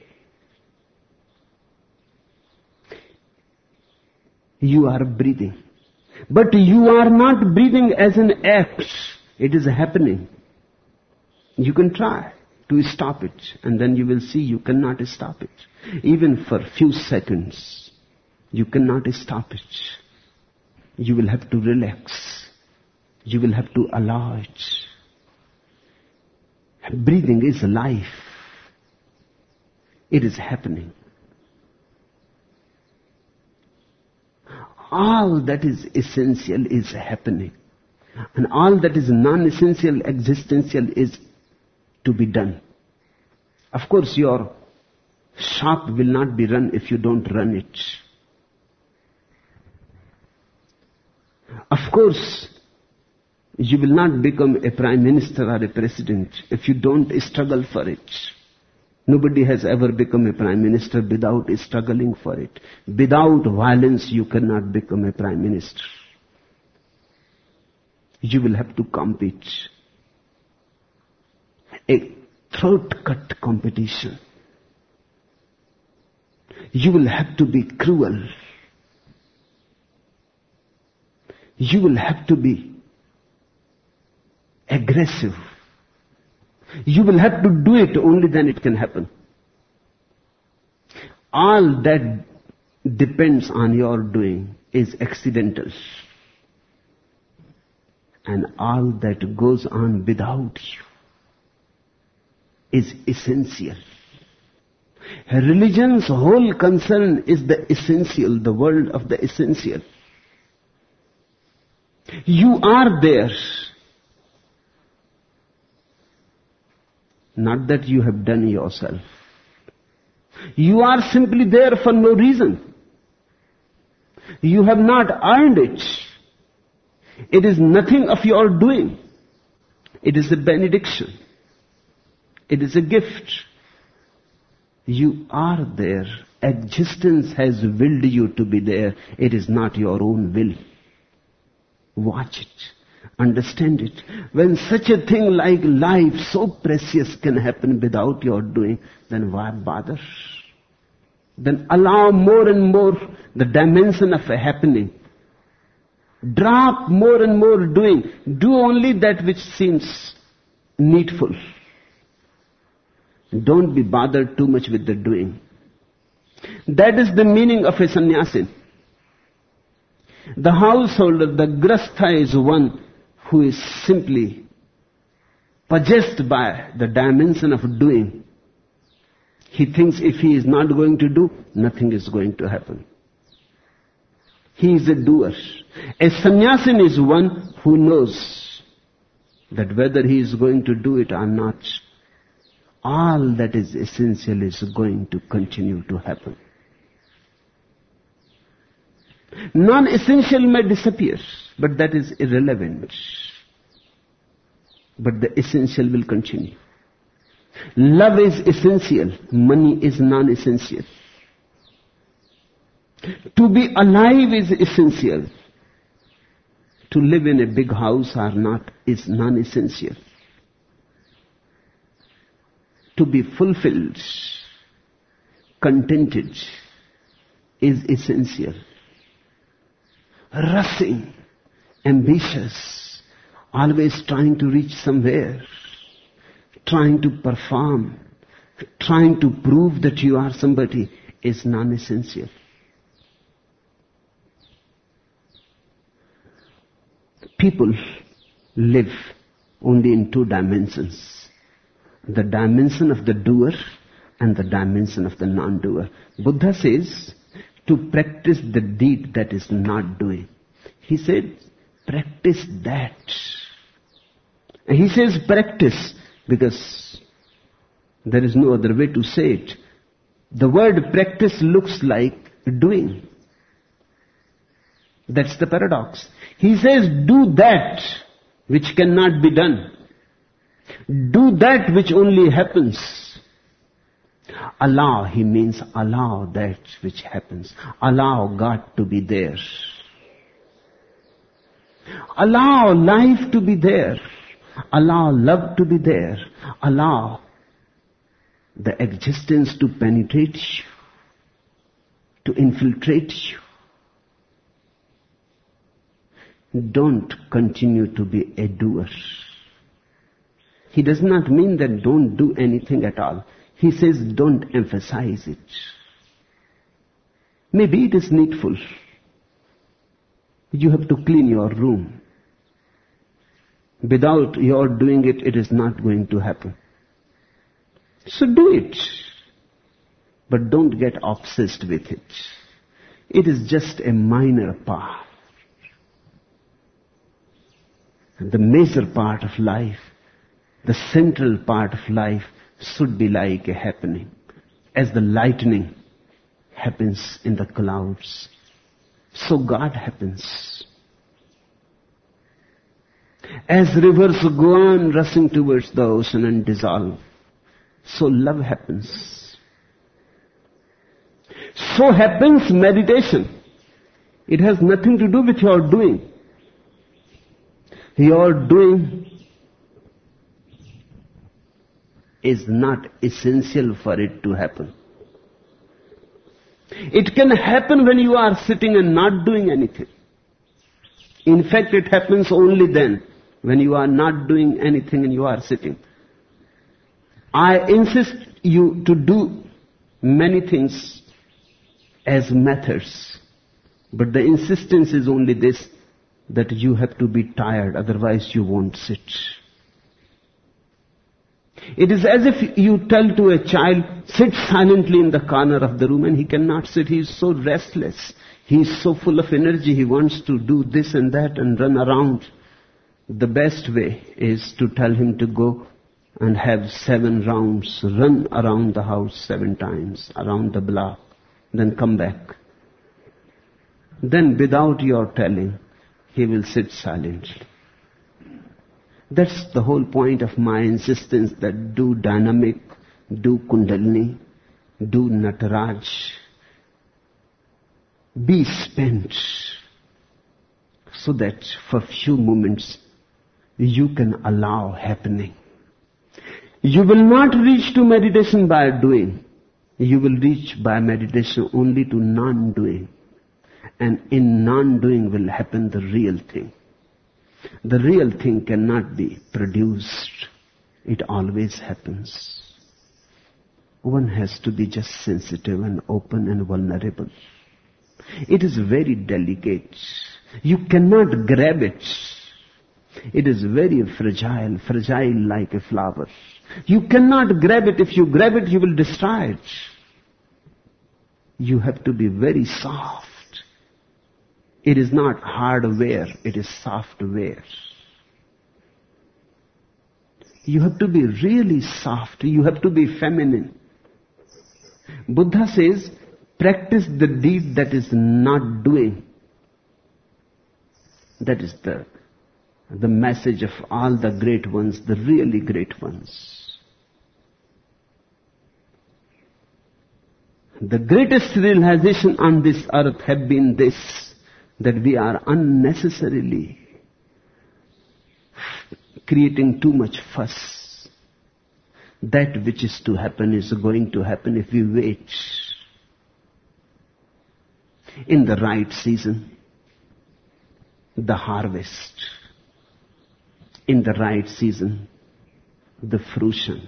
[SPEAKER 3] You are breathing. But you are not breathing as an act. It is happening. You can try to stop it, and then you will see you cannot stop it. Even for a few seconds, you cannot stop it. You will have to relax. You will have to allow it. Breathing is life. It is happening. All that is essential is happening. And all that is non-essential, existential is to be done. Of course, your shop will not be run if you don't run it. Of course, you will not become a prime minister or a president if you don't struggle for it. Nobody has ever become a prime minister without struggling for it. Without violence, you cannot become a prime minister. You will have to compete. A throat-cut competition. You will have to be cruel. You will have to be aggressive. You will have to do it, only then it can happen. All that depends on your doing is accidental. And all that goes on without you is essential. Religion's whole concern is the essential, the world of the essential. You are there. Not that you have done yourself. You are simply there for no reason. You have not earned it. It is nothing of your doing. It is a benediction. It is a gift. You are there. Existence has willed you to be there. It is not your own will. Watch it. Understand it. When such a thing like life, so precious, can happen without your doing, then why bother? Then allow more and more the dimension of a happening. Drop more and more doing. Do only that which seems needful. Don't be bothered too much with the doing. That is the meaning of a sannyasin. The householder, the grastha, is one who is simply possessed by the dimension of doing. He thinks if he is not going to do, nothing is going to happen. He is a doer. A sannyasin is one who knows that whether he is going to do it or not, all that is essential is going to continue to happen. Non-essential may disappear, but that is irrelevant. But the essential will continue. Love is essential. Money is non-essential. To be alive is essential. To live in a big house or not is non-essential. To be fulfilled, contented, is essential. Rushing, ambitious, always trying to reach somewhere, trying to perform, trying to prove that you are somebody is non-essential. People live only in two dimensions. The dimension of the doer and the dimension of the non-doer. Buddha says, to practice the deed that is not doing. He said, practice that. And he says practice because there is no other way to say it. The word practice looks like doing. That's the paradox. He says, do that which cannot be done. Do that which only happens. Allow, he means allow that which happens. Allow God to be there. Allow life to be there. Allow love to be there. Allow the existence to penetrate you, to infiltrate you. Don't continue to be a doer. He does not mean that don't do anything at all. He says don't emphasize it. Maybe it is needful. You have to clean your room. Without your doing it, it is not going to happen. So do it. But don't get obsessed with it. It is just a minor part. The major part of life, the central part of life should be like a happening. As the lightning happens in the clouds, so God happens. As rivers go on rushing towards the ocean and dissolve, so love happens. So happens meditation. It has nothing to do with your doing. Your doing is not essential for it to happen. It can happen when you are sitting and not doing anything. In fact, it happens only then, when you are not doing anything and you are sitting. I insist you to do many things as methods, but the insistence is only this, that you have to be tired, otherwise you won't sit. It is as if you tell to a child, sit silently in the corner of the room, and he cannot sit. He is so restless. He is so full of energy. He wants to do this and that and run around. The best way is to tell him to go and have 7 rounds, run around the house 7 times, around the block, then come back. Then without your telling, he will sit silently. That's the whole point of my insistence, that do dynamic, do kundalini, do nataraj. Be spent so that for few moments you can allow happening. You will not reach to meditation by doing. You will reach by meditation only to non-doing. And in non-doing will happen the real thing. The real thing cannot be produced. It always happens. One has to be just sensitive and open and vulnerable. It is very delicate. You cannot grab it. It is very fragile, fragile like a flower. You cannot grab it. If you grab it, you will destroy it. You have to be very soft. It is not hardware, it is software. You have to be really soft. You have to be feminine. Buddha says, practice the deed that is not doing. That is the message of all the great ones, the really great ones. The greatest realization on this earth have been this, that we are unnecessarily creating too much fuss. That which is to happen is going to happen if we wait. In the right season, the harvest. In the right season, the fruition.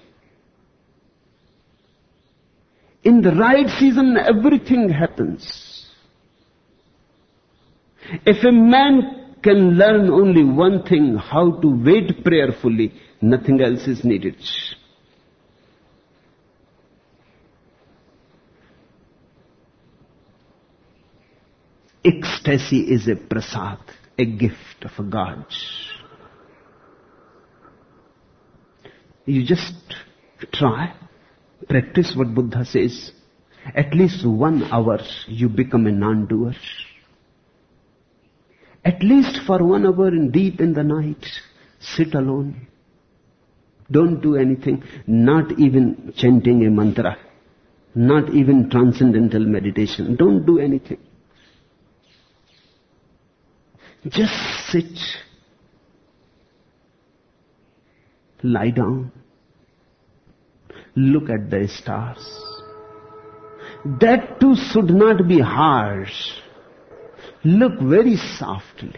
[SPEAKER 3] In the right season, everything happens. If a man can learn only one thing, how to wait prayerfully, nothing else is needed. Ecstasy is a prasad, a gift of a God. You just try, practice what Buddha says. At least 1 hour you become a non-doer. At least for 1 hour deep in the night, sit alone. Don't do anything, not even chanting a mantra, not even transcendental meditation. Don't do anything. Just sit. Lie down. Look at the stars. That too should not be harsh. Look very softly.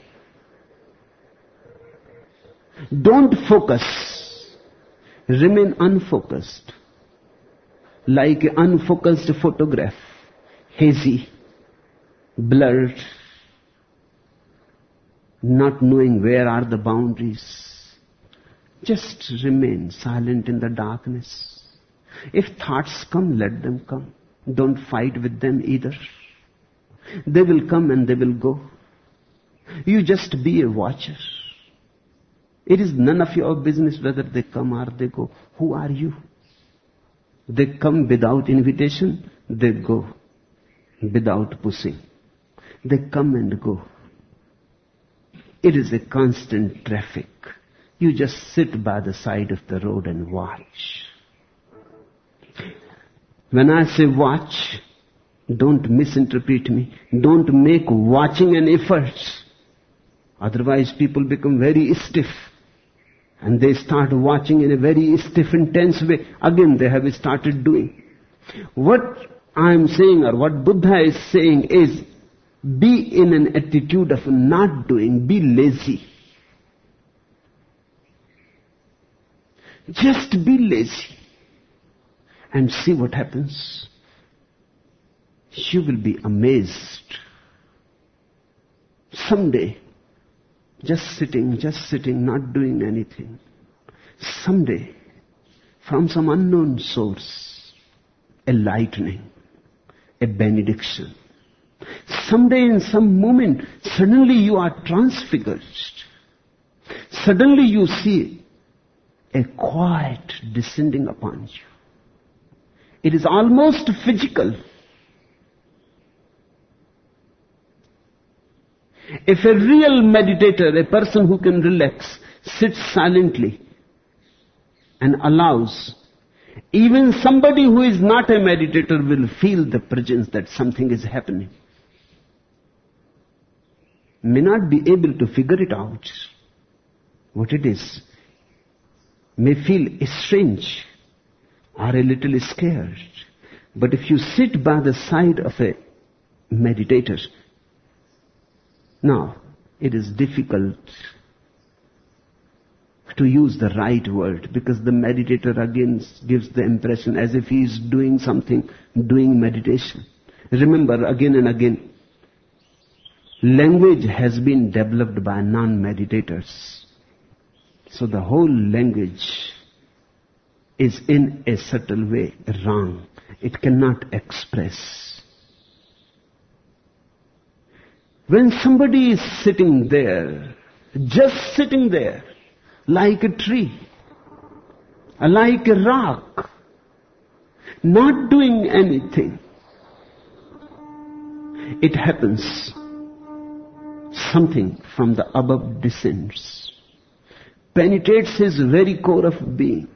[SPEAKER 3] Don't focus. Remain unfocused. Like an unfocused photograph. Hazy. Blurred. Not knowing where are the boundaries. Just remain silent in the darkness. If thoughts come, let them come. Don't fight with them either. They will come and they will go. You just be a watcher. It is none of your business whether they come or they go. Who are you? They come without invitation, they go without pushing. They come and go. It is a constant traffic. You just sit by the side of the road and watch. When I say watch, don't misinterpret me. Don't make watching an effort. Otherwise people become very stiff. And they start watching in a very stiff, intense way. Again, they have started doing. What I am saying, or what Buddha is saying, is be in an attitude of not doing. Be lazy. Just be lazy. And see what happens. You will be amazed. Someday, just sitting, not doing anything. Someday, from some unknown source, a lightning, a benediction. Someday in some moment, suddenly you are transfigured. Suddenly you see a quiet descending upon you. It is almost physical. If a real meditator, a person who can relax, sits silently and allows, even somebody who is not a meditator will feel the presence that something is happening. May not be able to figure it out, what it is. May feel strange or a little scared. But if you sit by the side of a meditator, now, it is difficult to use the right word because the meditator again gives the impression as if he is doing something, doing meditation. Remember, again and again, language has been developed by non-meditators. So the whole language is in a subtle way wrong. It cannot express. When somebody is sitting there, just sitting there, like a tree, like a rock, not doing anything, it happens. Something from the above descends, penetrates his very core of being.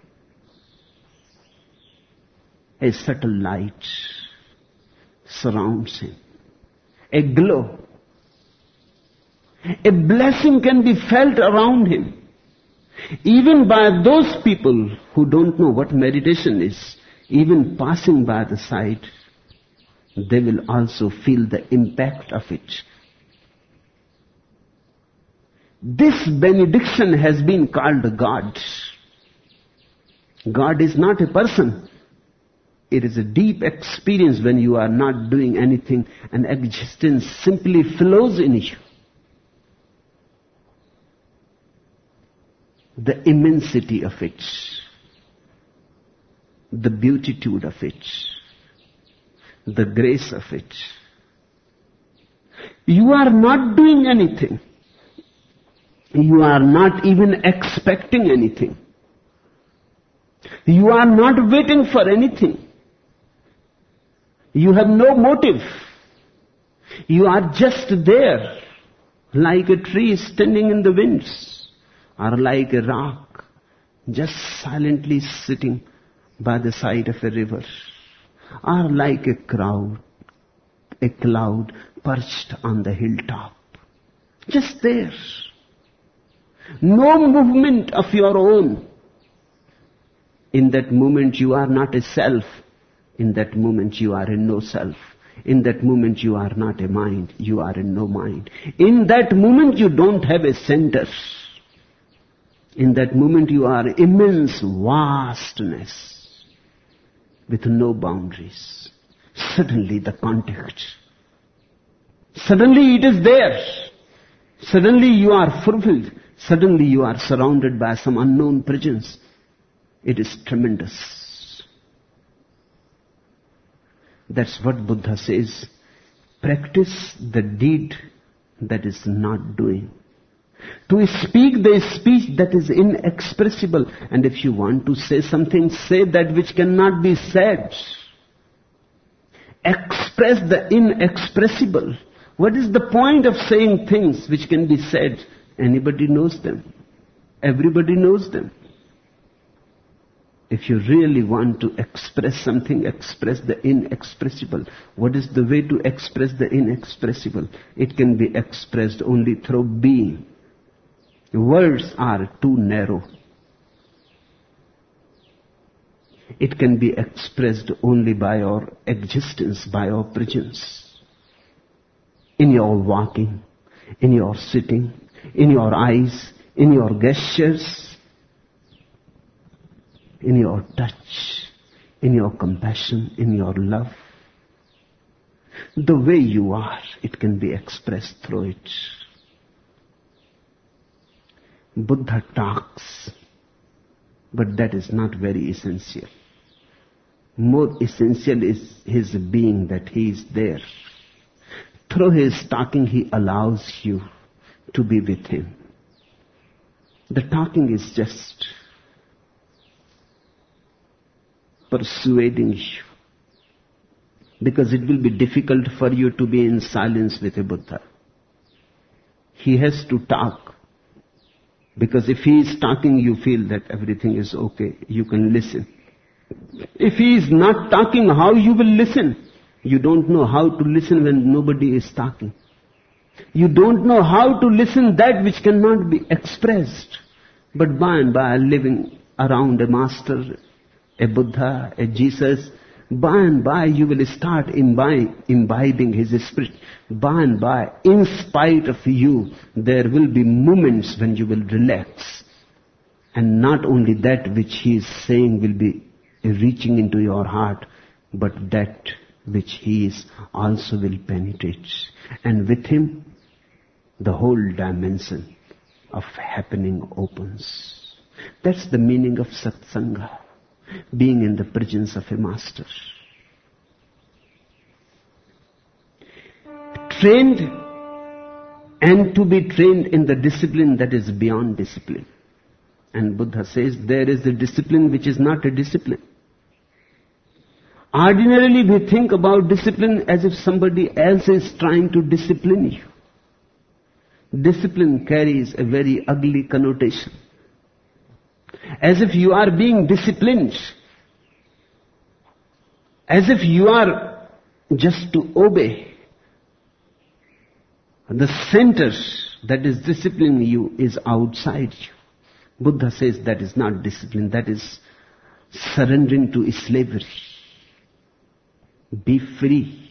[SPEAKER 3] A subtle light surrounds him, a glow. A blessing can be felt around him. Even by those people who don't know what meditation is, even passing by the side, they will also feel the impact of it. This benediction has been called God. God is not a person. It is a deep experience when you are not doing anything and existence simply flows in you. The immensity of it, the beatitude of it, the grace of it. You are not doing anything. You are not even expecting anything. You are not waiting for anything. You have no motive. You are just there, like a tree standing in the winds. Or like a rock, just silently sitting by the side of a river. Or like a cloud perched on the hilltop. Just there. No movement of your own. In that moment you are not a self. In that moment you are in no self. In that moment you are not a mind. You are in no mind. In that moment you don't have a center. In that moment you are immense vastness with no boundaries. Suddenly the contact. Suddenly it is there. Suddenly you are fulfilled. Suddenly you are surrounded by some unknown presence. It is tremendous. That's what Buddha says. Practice the deed that is not doing. To speak the speech that is inexpressible. And if you want to say something, say that which cannot be said. Express the inexpressible. What is the point of saying things which can be said? Anybody knows them. Everybody knows them. If you really want to express something, express the inexpressible. What is the way to express the inexpressible? It can be expressed only through being. Words are too narrow. It can be expressed only by our existence, by our presence. In your walking, in your sitting, in your eyes, in your gestures, in your touch, in your compassion, in your love. The way you are, it can be expressed through it. Buddha talks, but that is not very essential. More essential is his being, that he is there. Through his talking, he allows you to be with him. The talking is just persuading you, because it will be difficult for you to be in silence with a Buddha. He has to talk, because if he is talking, you feel that everything is okay, you can listen. If he is not talking, how you will listen? You don't know how to listen when nobody is talking. You don't know how to listen that which cannot be expressed. But by and by, living around a master, a Buddha, a Jesus, by and by you will start imbibing his spirit. By and by, in spite of you, there will be moments when you will relax. And not only that which he is saying will be reaching into your heart, but that which he is also will penetrate. And with him, the whole dimension of happening opens. That's the meaning of satsanga, being in the presence of a master. Trained, and to be trained in the discipline that is beyond discipline. And Buddha says there is a discipline which is not a discipline. Ordinarily we think about discipline as if somebody else is trying to discipline you. Discipline carries a very ugly connotation. As if you are being disciplined. As if you are just to obey. The center that is disciplining you is outside you. Buddha says that is not discipline, that is surrendering to slavery. Be free.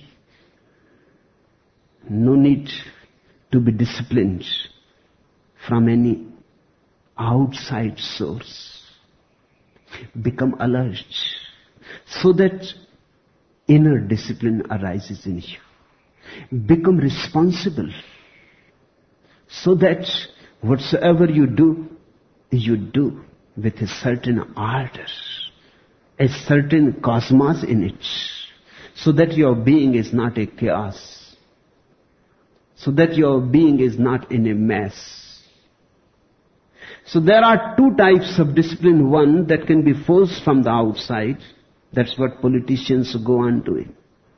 [SPEAKER 3] No need to be disciplined from any outside source. Become alert so that inner discipline arises in you. Become responsible so that whatsoever you do with a certain ardor, a certain cosmos in it, so that your being is not a chaos, so that your being is not in a mess. So there are two types of discipline. One that can be forced from the outside. That's what politicians go on doing.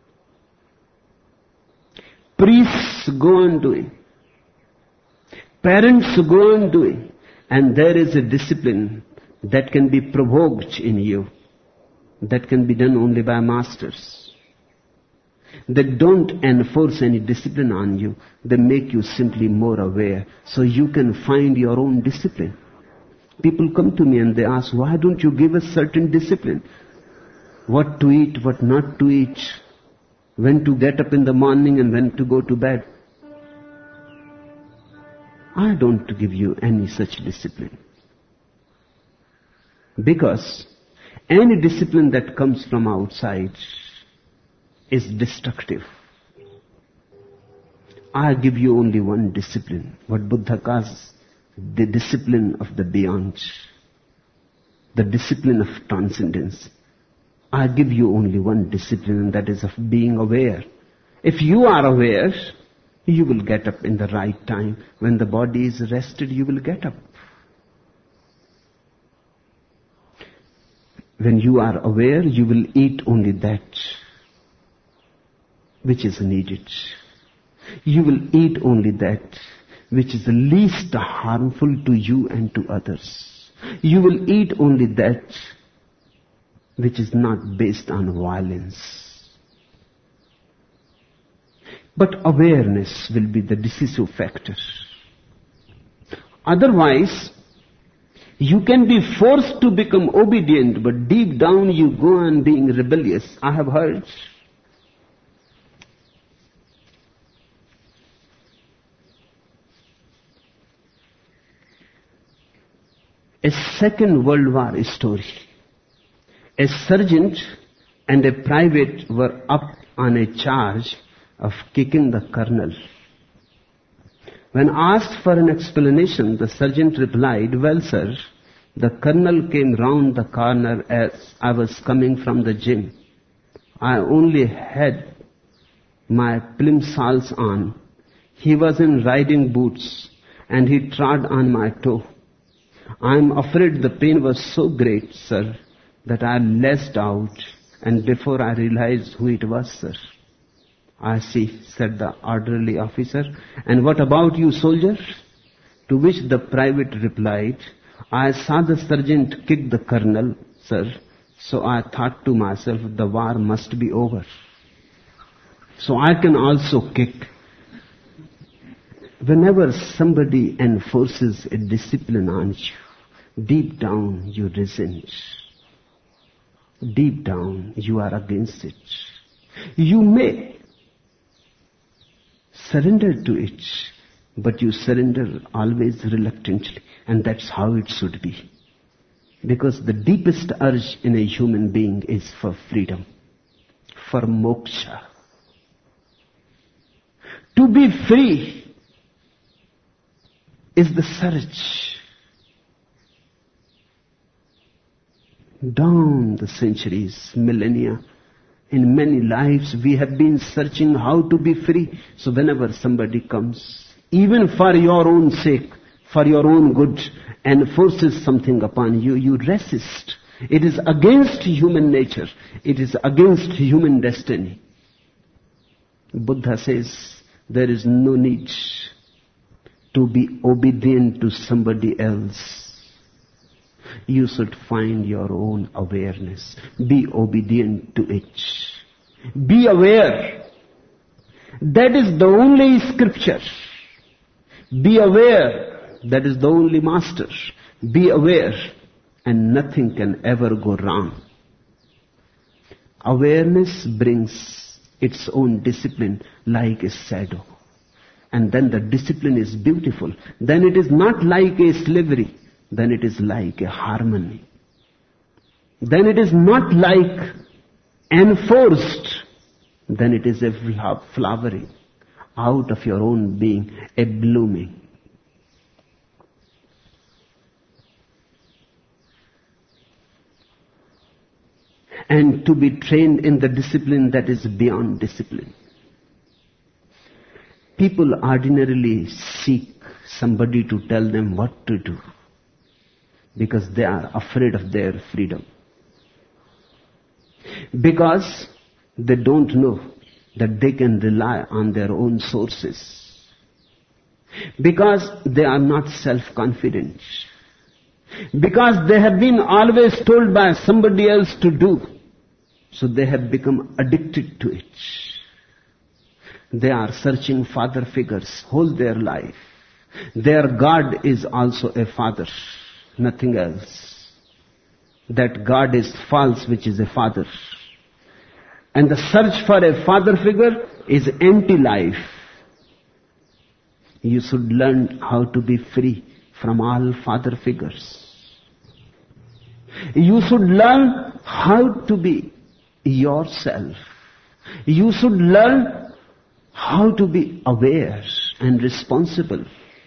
[SPEAKER 3] Priests go on doing. Parents go on doing. And there is a discipline that can be provoked in you. That can be done only by masters. They don't enforce any discipline on you. They make you simply more aware. So you can find your own discipline. People come to me and they ask, why don't you give us certain discipline? What to eat, what not to eat. When to get up in the morning and when to go to bed. I don't give you any such discipline. Because any discipline that comes from outside is destructive. I give you only one discipline, what Buddha calls the discipline of the beyond, the discipline of transcendence. I give you only one discipline, and that is of being aware. If you are aware, You will get up in the right time. When the body is rested, you will get up. When you are aware, you will eat only that which is needed. You will eat only that which is the least harmful to you and to others. You will eat only that which is not based on violence. But awareness will be the decisive factor. Otherwise, you can be forced to become obedient, but deep down you go on being rebellious. I have heard a Second World War story. A sergeant and a private were up on a charge of kicking the colonel. When asked for an explanation, the sergeant replied, "Well, sir, the colonel came round the corner as I was coming from the gym. I only had my plimsolls on. He was in riding boots and he trod on my toe. I am afraid the pain was so great, sir, that I lashed out, and before I realized who it was, sir." "I see," said the orderly officer. "And what about you, soldier?" To which the private replied, "I saw the sergeant kick the colonel, sir, so I thought to myself, the war must be over, so I can also kick." Whenever somebody enforces a discipline on you, deep down you resent. Deep down you are against it. You may surrender to it, but you surrender always reluctantly, and that's how it should be. Because the deepest urge in a human being is for freedom, for moksha. To be free is the search. Down the centuries, millennia, in many lives we have been searching how to be free. So whenever somebody comes, even for your own sake, for your own good, and forces something upon you, you resist. It is against human nature. It is against human destiny. Buddha says there is no need to be obedient to somebody else. You should find your own awareness. Be obedient to it. Be aware. That is the only scripture. Be aware. That is the only master. Be aware, and nothing can ever go wrong. Awareness brings its own discipline like a shadow. And then the discipline is beautiful. Then it is not like a slavery. Then it is like a harmony. Then it is not like enforced. Then it is a flowering out of your own being, a blooming. And to be trained in the discipline that is beyond discipline. People ordinarily seek somebody to tell them what to do, because they are afraid of their freedom. Because they don't know that they can rely on their own sources. Because they are not self-confident. Because they have been always told by somebody else to do. So they have become addicted to it. They are searching father figures whole their life. Their God is also a father. Nothing else. That God is false, which is a father. And the search for a father figure is empty life. You should learn how to be free from all father figures. You should learn how to be yourself. You should learn how to be aware and responsible.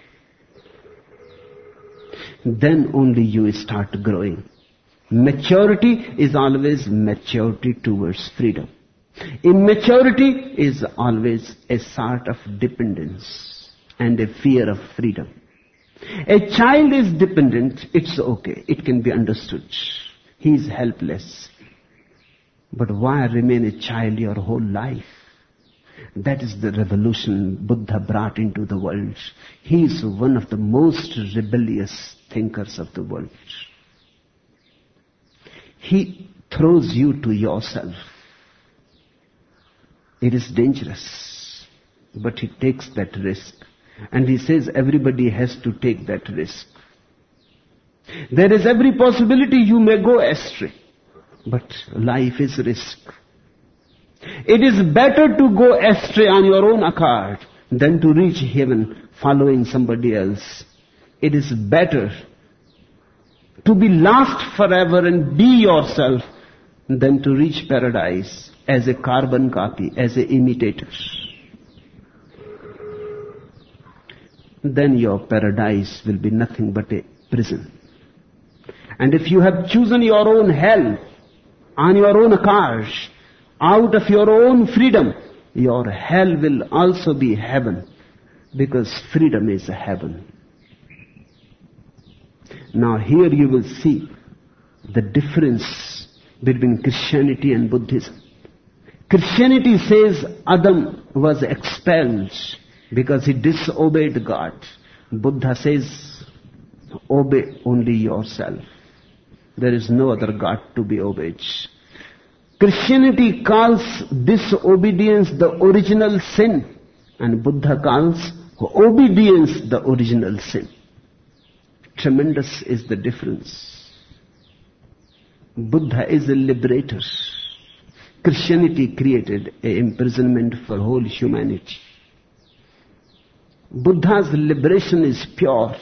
[SPEAKER 3] Then only you start growing. Maturity is always maturity towards freedom. Immaturity is always a sort of dependence and a fear of freedom. A child is dependent, it's okay, it can be understood. He is helpless. But why remain a child your whole life? That is the revolution Buddha brought into the world. He is one of the most rebellious thinkers of the world. He throws you to yourself. It is dangerous, but he takes that risk. And he says everybody has to take that risk. There is every possibility you may go astray, but life is risk. It is better to go astray on your own accord than to reach heaven following somebody else. It is better to be lost forever and be yourself than to reach paradise as a carbon copy, as an imitator. Then your paradise will be nothing but a prison. And if you have chosen your own hell on your own accord, out of your own freedom, your hell will also be heaven, because freedom is a heaven. Now here you will see the difference between Christianity and Buddhism. Christianity says Adam was expelled because he disobeyed God. Buddha says, obey only yourself. There is no other God to be obeyed. Christianity calls disobedience the original sin, and Buddha calls obedience the original sin. Tremendous is the difference. Buddha is a liberator. Christianity created an imprisonment for whole humanity. Buddha's liberation is pure.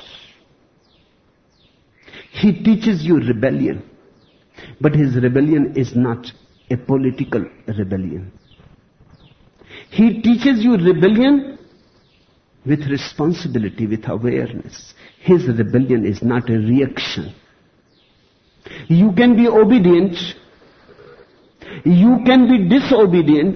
[SPEAKER 3] He teaches you rebellion, but his rebellion is not a political rebellion. He teaches you rebellion with responsibility, with awareness. His rebellion is not a reaction. You can be obedient, you can be disobedient.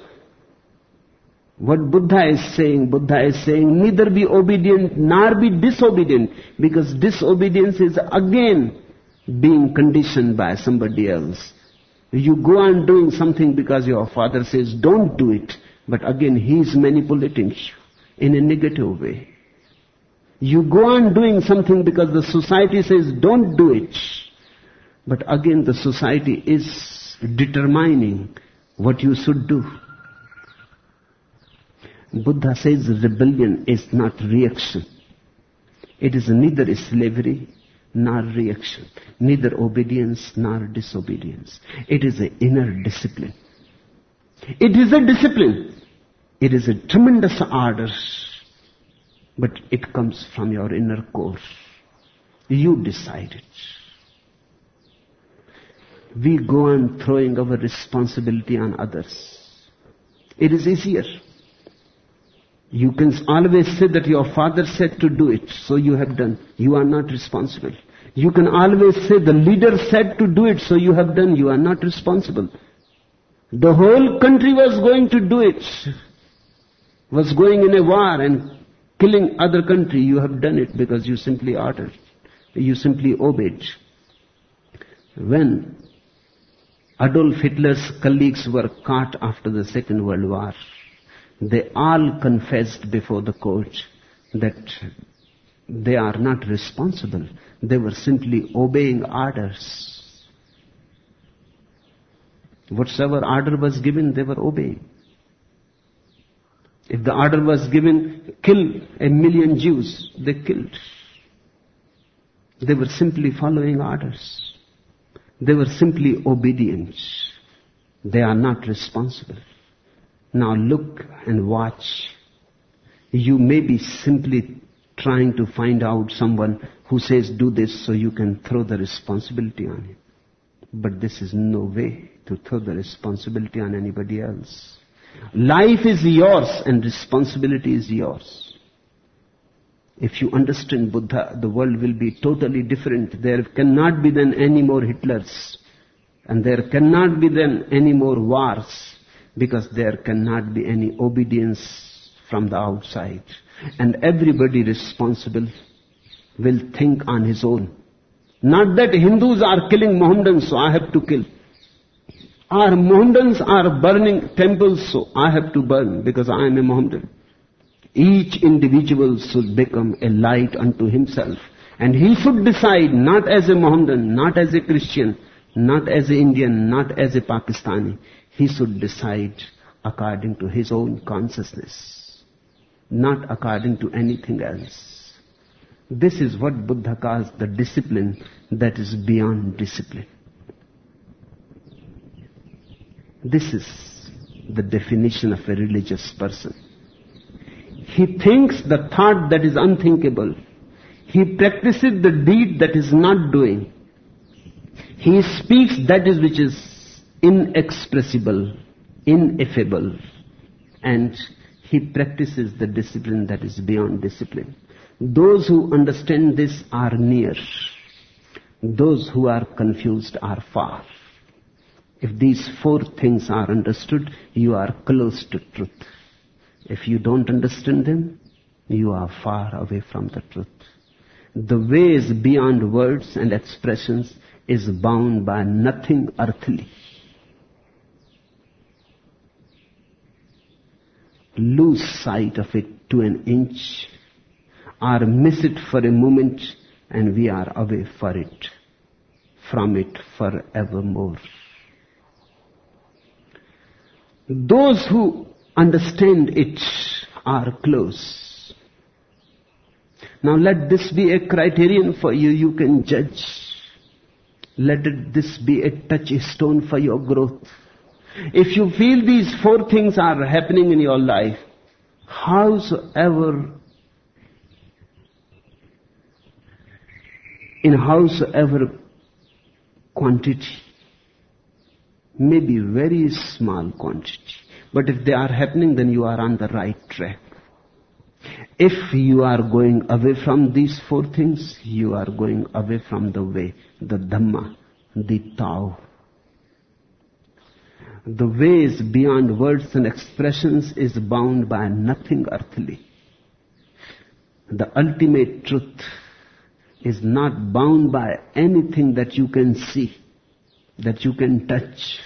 [SPEAKER 3] What Buddha is saying neither be obedient nor be disobedient, because disobedience is again being conditioned by somebody else. You go on doing something because your father says don't do it, but again he is manipulating you in a negative way. You go on doing something because the society says don't do it, but again the society is determining what you should do. Buddha says rebellion is not reaction. It is neither slavery nor reaction, neither obedience nor disobedience. It is an inner discipline. It is a discipline. It is a tremendous order, but it comes from your inner core. You decide it. We go on throwing our responsibility on others. It is easier. You can always say that your father said to do it, so you have done. You are not responsible. You can always say the leader said to do it, so you have done. You are not responsible. The whole country was going to do it, was going in a war and killing other country. You have done it because you simply ordered. You simply obeyed. When Adolf Hitler's colleagues were caught after the Second World War, they all confessed before the court that they are not responsible. They were simply obeying orders. Whatsoever order was given, they were obeying. If the order was given, kill 1 million Jews, they killed. They were simply following orders. They were simply obedient. They are not responsible. Now look and watch. You may be simply trying to find out someone who says do this so you can throw the responsibility on him. But this is no way to throw the responsibility on anybody else. Life is yours and responsibility is yours. If you understand Buddha, the world will be totally different. There cannot be then any more Hitlers. And there cannot be then any more wars. because there cannot be any obedience from the outside. And everybody responsible will think on his own. Not that Hindus are killing Mohammedans, so I have to kill. Or Mohammedans are burning temples, so I have to burn because I am a Mohammedan. Each individual should become a light unto himself. And he should decide, not as a Mohammedan, not as a Christian, not as an Indian, not as a Pakistani. He should decide according to his own consciousness, not according to anything else. This is what Buddha calls the discipline that is beyond discipline. This is the definition of a religious person. He thinks the thought that is unthinkable. He practices the deed that is not doing. He speaks that is which is inexpressible, ineffable. And he practices the discipline that is beyond discipline. Those who understand this are near. Those who are confused are far. If these four things are understood, you are close to truth. If you don't understand them, you are far away from the truth. The way is beyond words and expressions, is bound by nothing earthly. Lose sight of it to an inch, or miss it for a moment, and we are away from it forevermore. Those who understand it are close. Now let this be a criterion for you. You can judge. This be a touchstone for your growth. If you feel these four things are happening in your life, in howsoever quantity, maybe very small quantity, but if they are happening, then you are on the right track. If you are going away from these four things, you are going away from the way, the Dhamma, the Tao. The way is beyond words and expressions, is bound by nothing earthly. The ultimate truth is not bound by anything that you can see, that you can touch.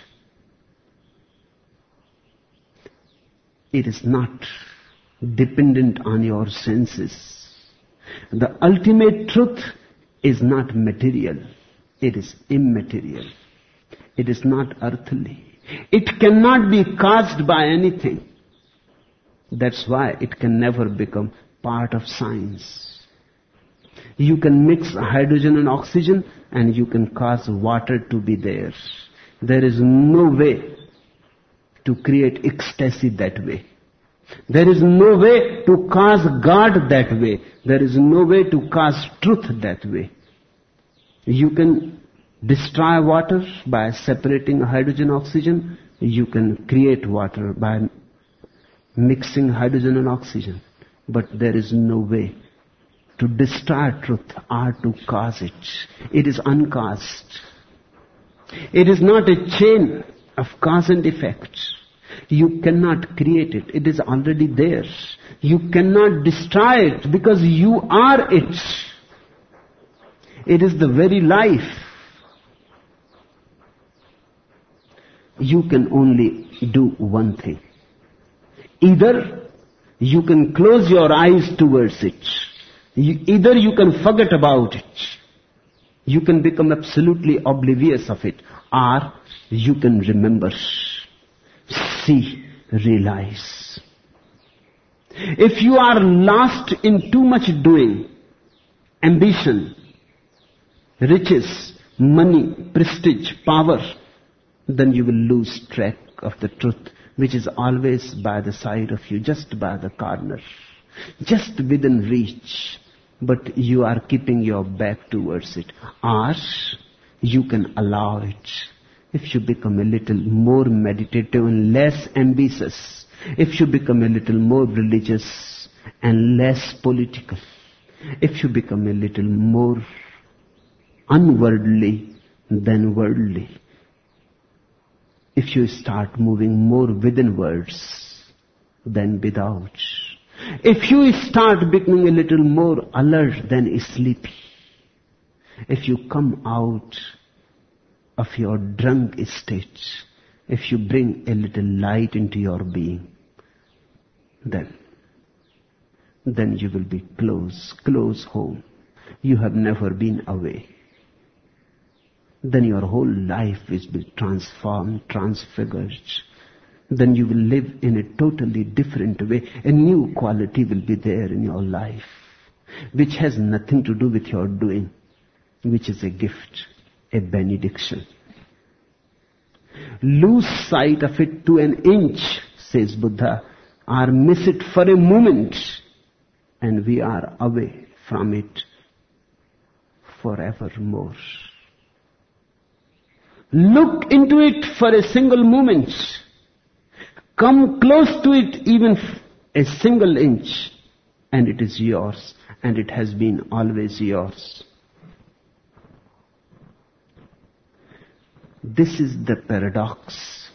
[SPEAKER 3] It is not dependent on your senses. The ultimate truth is not material. It is immaterial. It is not earthly. It cannot be caused by anything. That's why it can never become part of science. You can mix hydrogen and oxygen and you can cause water to be there. There is no way to create ecstasy that way. There is no way to cause God that way. There is no way to cause truth that way. You can destroy water by separating hydrogen and oxygen. You can create water by mixing hydrogen and oxygen. But there is no way to destroy truth or to cause it. It is uncaused. It is not a chain of cause and effect. You cannot create it. It is already there. You cannot destroy it because you are it. It is the very life. You can only do one thing. Either you can close your eyes towards it. Either you can forget about it. You can become absolutely oblivious of it. Or you can remember. See, realize. If you are lost in too much doing, ambition, riches, money, prestige, power, then you will lose track of the truth, which is always by the side of you, just by the corner, just within reach. But you are keeping your back towards it. Or you can allow it. If you become a little more meditative and less ambitious, if you become a little more religious and less political, if you become a little more unworldly than worldly, if you start moving more within words than without, if you start becoming a little more alert than sleepy, if you come out of your drunk state, if you bring a little light into your being, then you will be close home. You have never been away. Then your whole life will be transformed, transfigured. Then you will live in a totally different way. A new quality will be there in your life, which has nothing to do with your doing, which is a gift, a benediction. Lose sight of it to an inch, says Buddha, or miss it for a moment, and we are away from it forevermore. Look into it for a single moment. Come close to it even a single inch, and it is yours, and it has been always yours. This is the paradox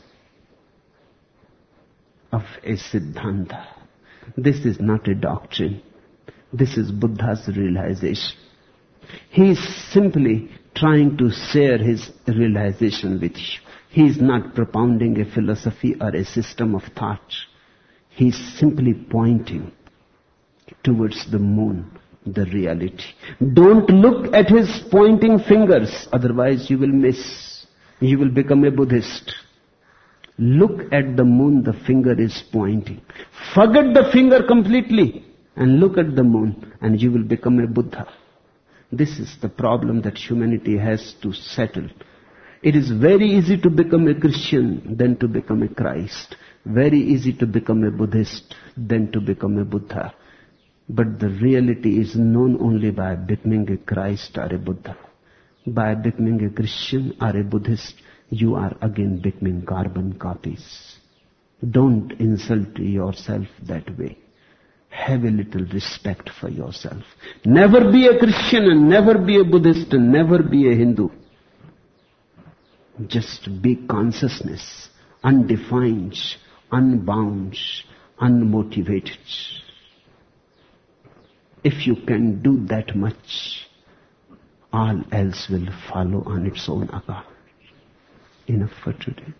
[SPEAKER 3] of a Siddhanta. This is not a doctrine. This is Buddha's realization. He is simply trying to share his realization with you. He is not propounding a philosophy or a system of thought. He is simply pointing towards the moon, the reality. Don't look at his pointing fingers, otherwise you will miss. You will become a Buddhist. Look at the moon, the finger is pointing. Forget the finger completely and look at the moon, and you will become a Buddha. This is the problem that humanity has to settle. It is very easy to become a Christian than to become a Christ. Very easy to become a Buddhist than to become a Buddha. But the reality is known only by becoming a Christ or a Buddha. By becoming a Christian or a Buddhist, you are again becoming carbon copies. Don't insult yourself that way. Have a little respect for yourself. Never be a Christian and never be a Buddhist and never be a Hindu. Just be consciousness, undefined, unbound, unmotivated. If you can do that much, all else will follow on its own account. Enough for today.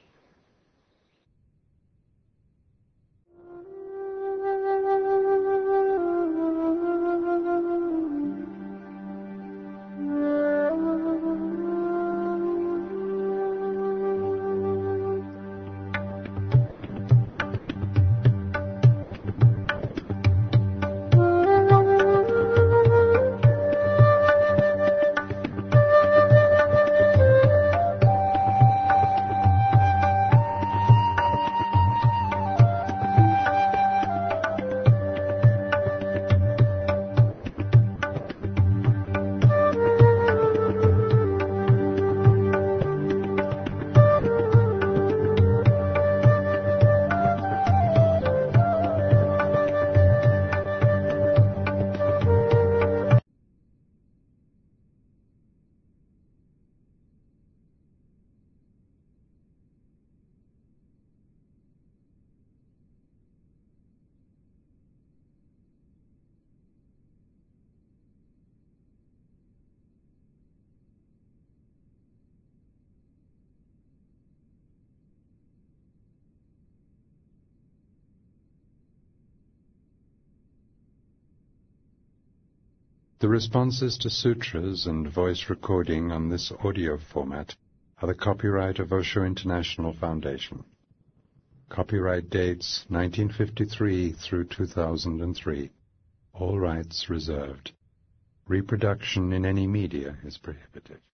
[SPEAKER 1] The responses to sutras and voice recording on this audio format are the copyright of Osho International Foundation. Copyright dates 1953 through 2003. All rights reserved. Reproduction in any media is prohibited.